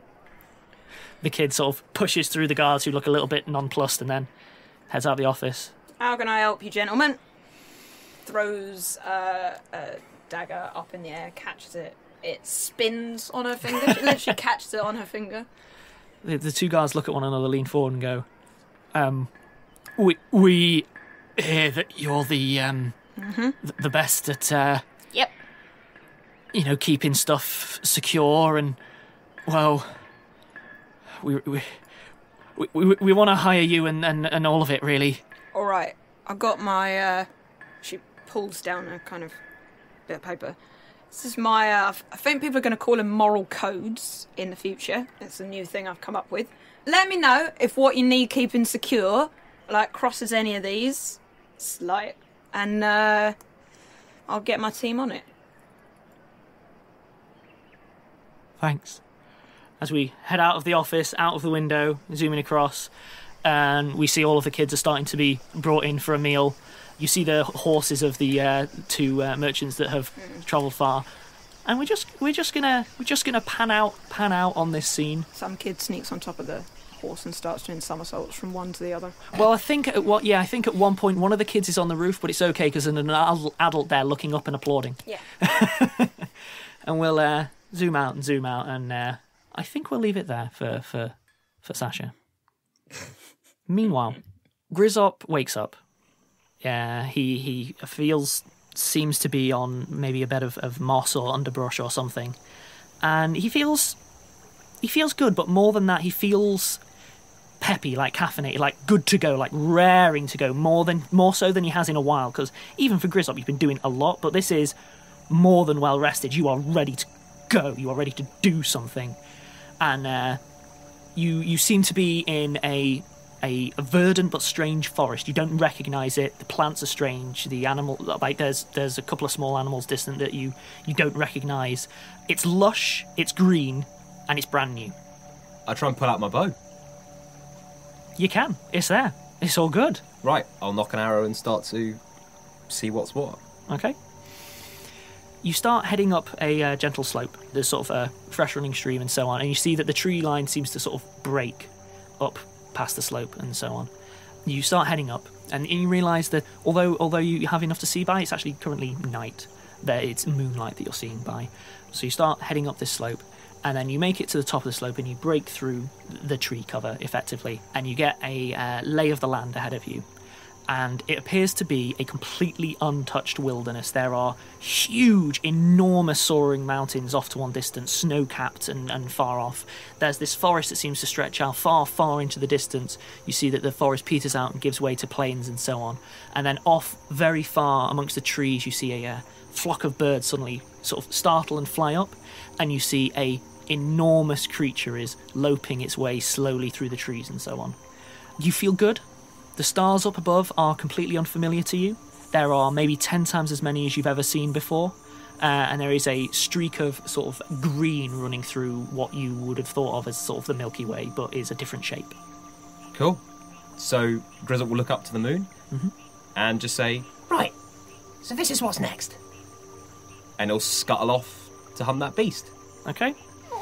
[SPEAKER 1] The kid sort of pushes through the guards who look a little bit nonplussed and then heads out of the office.
[SPEAKER 3] How can I help you, gentlemen? throws uh, a dagger up in the air, catches it. It spins on her finger. She literally catches it on her finger.
[SPEAKER 1] The, the two guards look at one another, lean forward, and go, "Um, we we hear that you're the um
[SPEAKER 3] mm-hmm.
[SPEAKER 1] th- the best at uh,
[SPEAKER 3] yep,
[SPEAKER 1] you know, keeping stuff secure, and well, we we we we, we want to hire you and, and and all of it, really."
[SPEAKER 3] All right, I've got my. Uh, she pulls down a kind of bit of paper. This is my, uh, I think people are going to call them moral codes in the future. It's a new thing I've come up with. Let me know if what you need keeping secure, like, crosses any of these. Slight. And, uh, I'll get my team on it.
[SPEAKER 1] Thanks. As we head out of the office, out of the window, zooming across, and we see all of the kids are starting to be brought in for a meal. You see the horses of the uh, two uh, merchants that have mm. travelled far, and we're just we're just gonna we're just gonna pan out pan out on this scene.
[SPEAKER 3] Some kid sneaks on top of the horse and starts doing somersaults from one to the other.
[SPEAKER 1] Well, I think at what yeah I think at one point one of the kids is on the roof, but it's okay because there's an adult there looking up and applauding.
[SPEAKER 3] Yeah.
[SPEAKER 1] And we'll uh, zoom out and zoom out, and uh, I think we'll leave it there for for for Sasha. Meanwhile, Grizzop wakes up. Yeah, he, he feels, seems to be on maybe a bed of, of moss or underbrush or something. And he feels, he feels good, but more than that, he feels peppy, like caffeinated, like good to go, like raring to go, more than more so than he has in a while. Because even for Grizzop, you've been doing a lot, but this is more than well rested. You are ready to go. You are ready to do something. And uh, you you seem to be in a... A, a verdant but strange forest. You don't recognise it. The plants are strange. The animal, like there's there's a couple of small animals distant that you you don't recognise. It's lush, it's green, and it's brand new.
[SPEAKER 2] I try and pull out my bow.
[SPEAKER 1] You can. It's there. It's all good.
[SPEAKER 2] Right. I'll knock an arrow and start to see what's what.
[SPEAKER 1] Okay. You start heading up a uh, gentle slope. There's sort of a fresh running stream and so on, and you see that the tree line seems to sort of break up past the slope and so on. You start heading up, and you realise that although although you have enough to see by, it's actually currently night. There, it's moonlight that you're seeing by. So you start heading up this slope, and then you make it to the top of the slope, and you break through the tree cover effectively, and you get a uh, lay of the land ahead of you. And it appears to be a completely untouched wilderness. There are huge, enormous soaring mountains off to one distance, snow-capped and, and far off. There's this forest that seems to stretch out far, far into the distance. You see that the forest peters out and gives way to plains and so on. And then off, very far amongst the trees, you see a uh, flock of birds suddenly sort of startle and fly up, and you see a enormous creature is loping its way slowly through the trees and so on. You feel good. The stars up above are completely unfamiliar to you. There are maybe ten times as many as you've ever seen before, uh, and there is a streak of sort of green running through what you would have thought of as sort of the Milky Way, but is a different shape.
[SPEAKER 2] Cool. So Grizzop will look up to the moon
[SPEAKER 1] mm-hmm.
[SPEAKER 2] and just say,
[SPEAKER 5] "Right, so this is what's next."
[SPEAKER 2] And he'll scuttle off to hunt that beast.
[SPEAKER 1] Okay.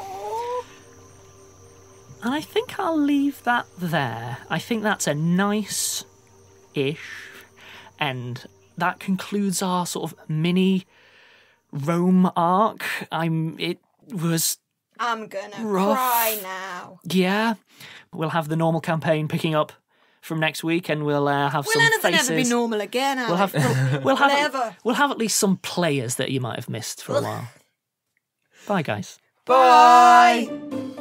[SPEAKER 1] And I think I'll leave that there. I think that's a nice-ish end. That concludes our sort of mini Rome arc. I'm. It was.
[SPEAKER 3] I'm gonna
[SPEAKER 1] rough.
[SPEAKER 3] cry now.
[SPEAKER 1] Yeah, we'll have the normal campaign picking up from next week, and we'll uh, have
[SPEAKER 3] Will
[SPEAKER 1] some
[SPEAKER 3] anything
[SPEAKER 1] faces.
[SPEAKER 3] ever be normal again?
[SPEAKER 1] We'll have. We'll, we'll have.
[SPEAKER 3] Never.
[SPEAKER 1] We'll have at least some players that you might have missed for a while. Bye, guys.
[SPEAKER 3] Bye.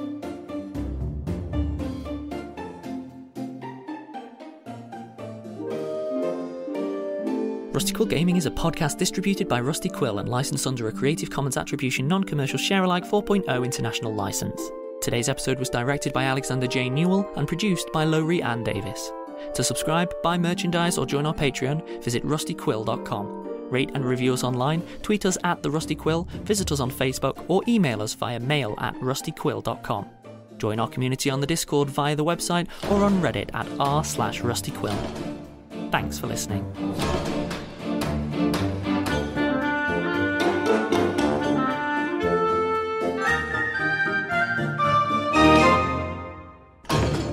[SPEAKER 1] Rusty Quill Gaming is a podcast distributed by Rusty Quill and licensed under a Creative Commons Attribution Non-Commercial Share-alike four point oh international license. Today's episode was directed by Alexander J. Newell and produced by Lowry Ann Davis. To subscribe, buy merchandise or join our Patreon, visit rusty quill dot com. Rate and review us online, tweet us at The Rusty Quill, visit us on Facebook, or email us via mail at rusty quill dot com. Join our community on the Discord via the website or on Reddit at r slash rustyquill. Thanks for listening.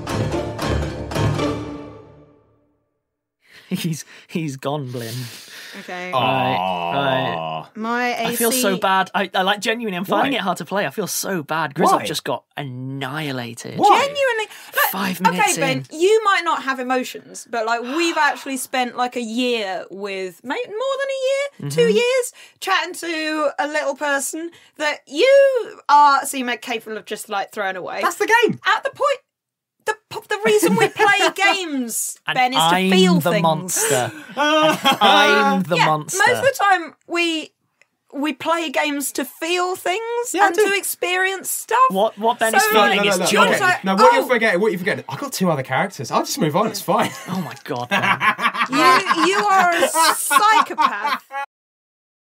[SPEAKER 1] He's he's gone, Blinn.
[SPEAKER 3] Okay.
[SPEAKER 2] Right.
[SPEAKER 3] My A C...
[SPEAKER 1] I feel so bad. I, I like genuinely. I'm finding
[SPEAKER 2] Why?
[SPEAKER 1] it hard to play. I feel so bad. Grizzled
[SPEAKER 2] Why?
[SPEAKER 1] just got annihilated.
[SPEAKER 2] Why?
[SPEAKER 3] Genuinely, like,
[SPEAKER 1] Five minutes
[SPEAKER 3] okay, Ben,
[SPEAKER 1] in.
[SPEAKER 3] you might not have emotions, but like we've actually spent like a year with, maybe more than a year,
[SPEAKER 1] Mm-hmm.
[SPEAKER 3] two years, chatting to a little person that you are seem like capable of just like throwing away.
[SPEAKER 2] That's the game.
[SPEAKER 3] At the point, the the reason we play games,
[SPEAKER 1] And
[SPEAKER 3] Ben, is to
[SPEAKER 1] I'm
[SPEAKER 3] feel
[SPEAKER 1] the
[SPEAKER 3] things.
[SPEAKER 1] monster. And I'm the
[SPEAKER 3] yeah,
[SPEAKER 1] monster.
[SPEAKER 3] most of the time we. We play games to feel things
[SPEAKER 2] Yeah,
[SPEAKER 3] and
[SPEAKER 2] I do.
[SPEAKER 3] to experience stuff.
[SPEAKER 1] What what Ben is
[SPEAKER 3] So-
[SPEAKER 1] feeling
[SPEAKER 2] No, no,
[SPEAKER 1] is
[SPEAKER 2] no, no,
[SPEAKER 1] joy.
[SPEAKER 2] okay.
[SPEAKER 3] like,
[SPEAKER 2] No, what
[SPEAKER 3] oh.
[SPEAKER 2] you're forgetting, what you're forgetting, I've got two other characters. I'll just move on, it's fine.
[SPEAKER 1] Oh my god, Ben.
[SPEAKER 3] You, you are a psychopath.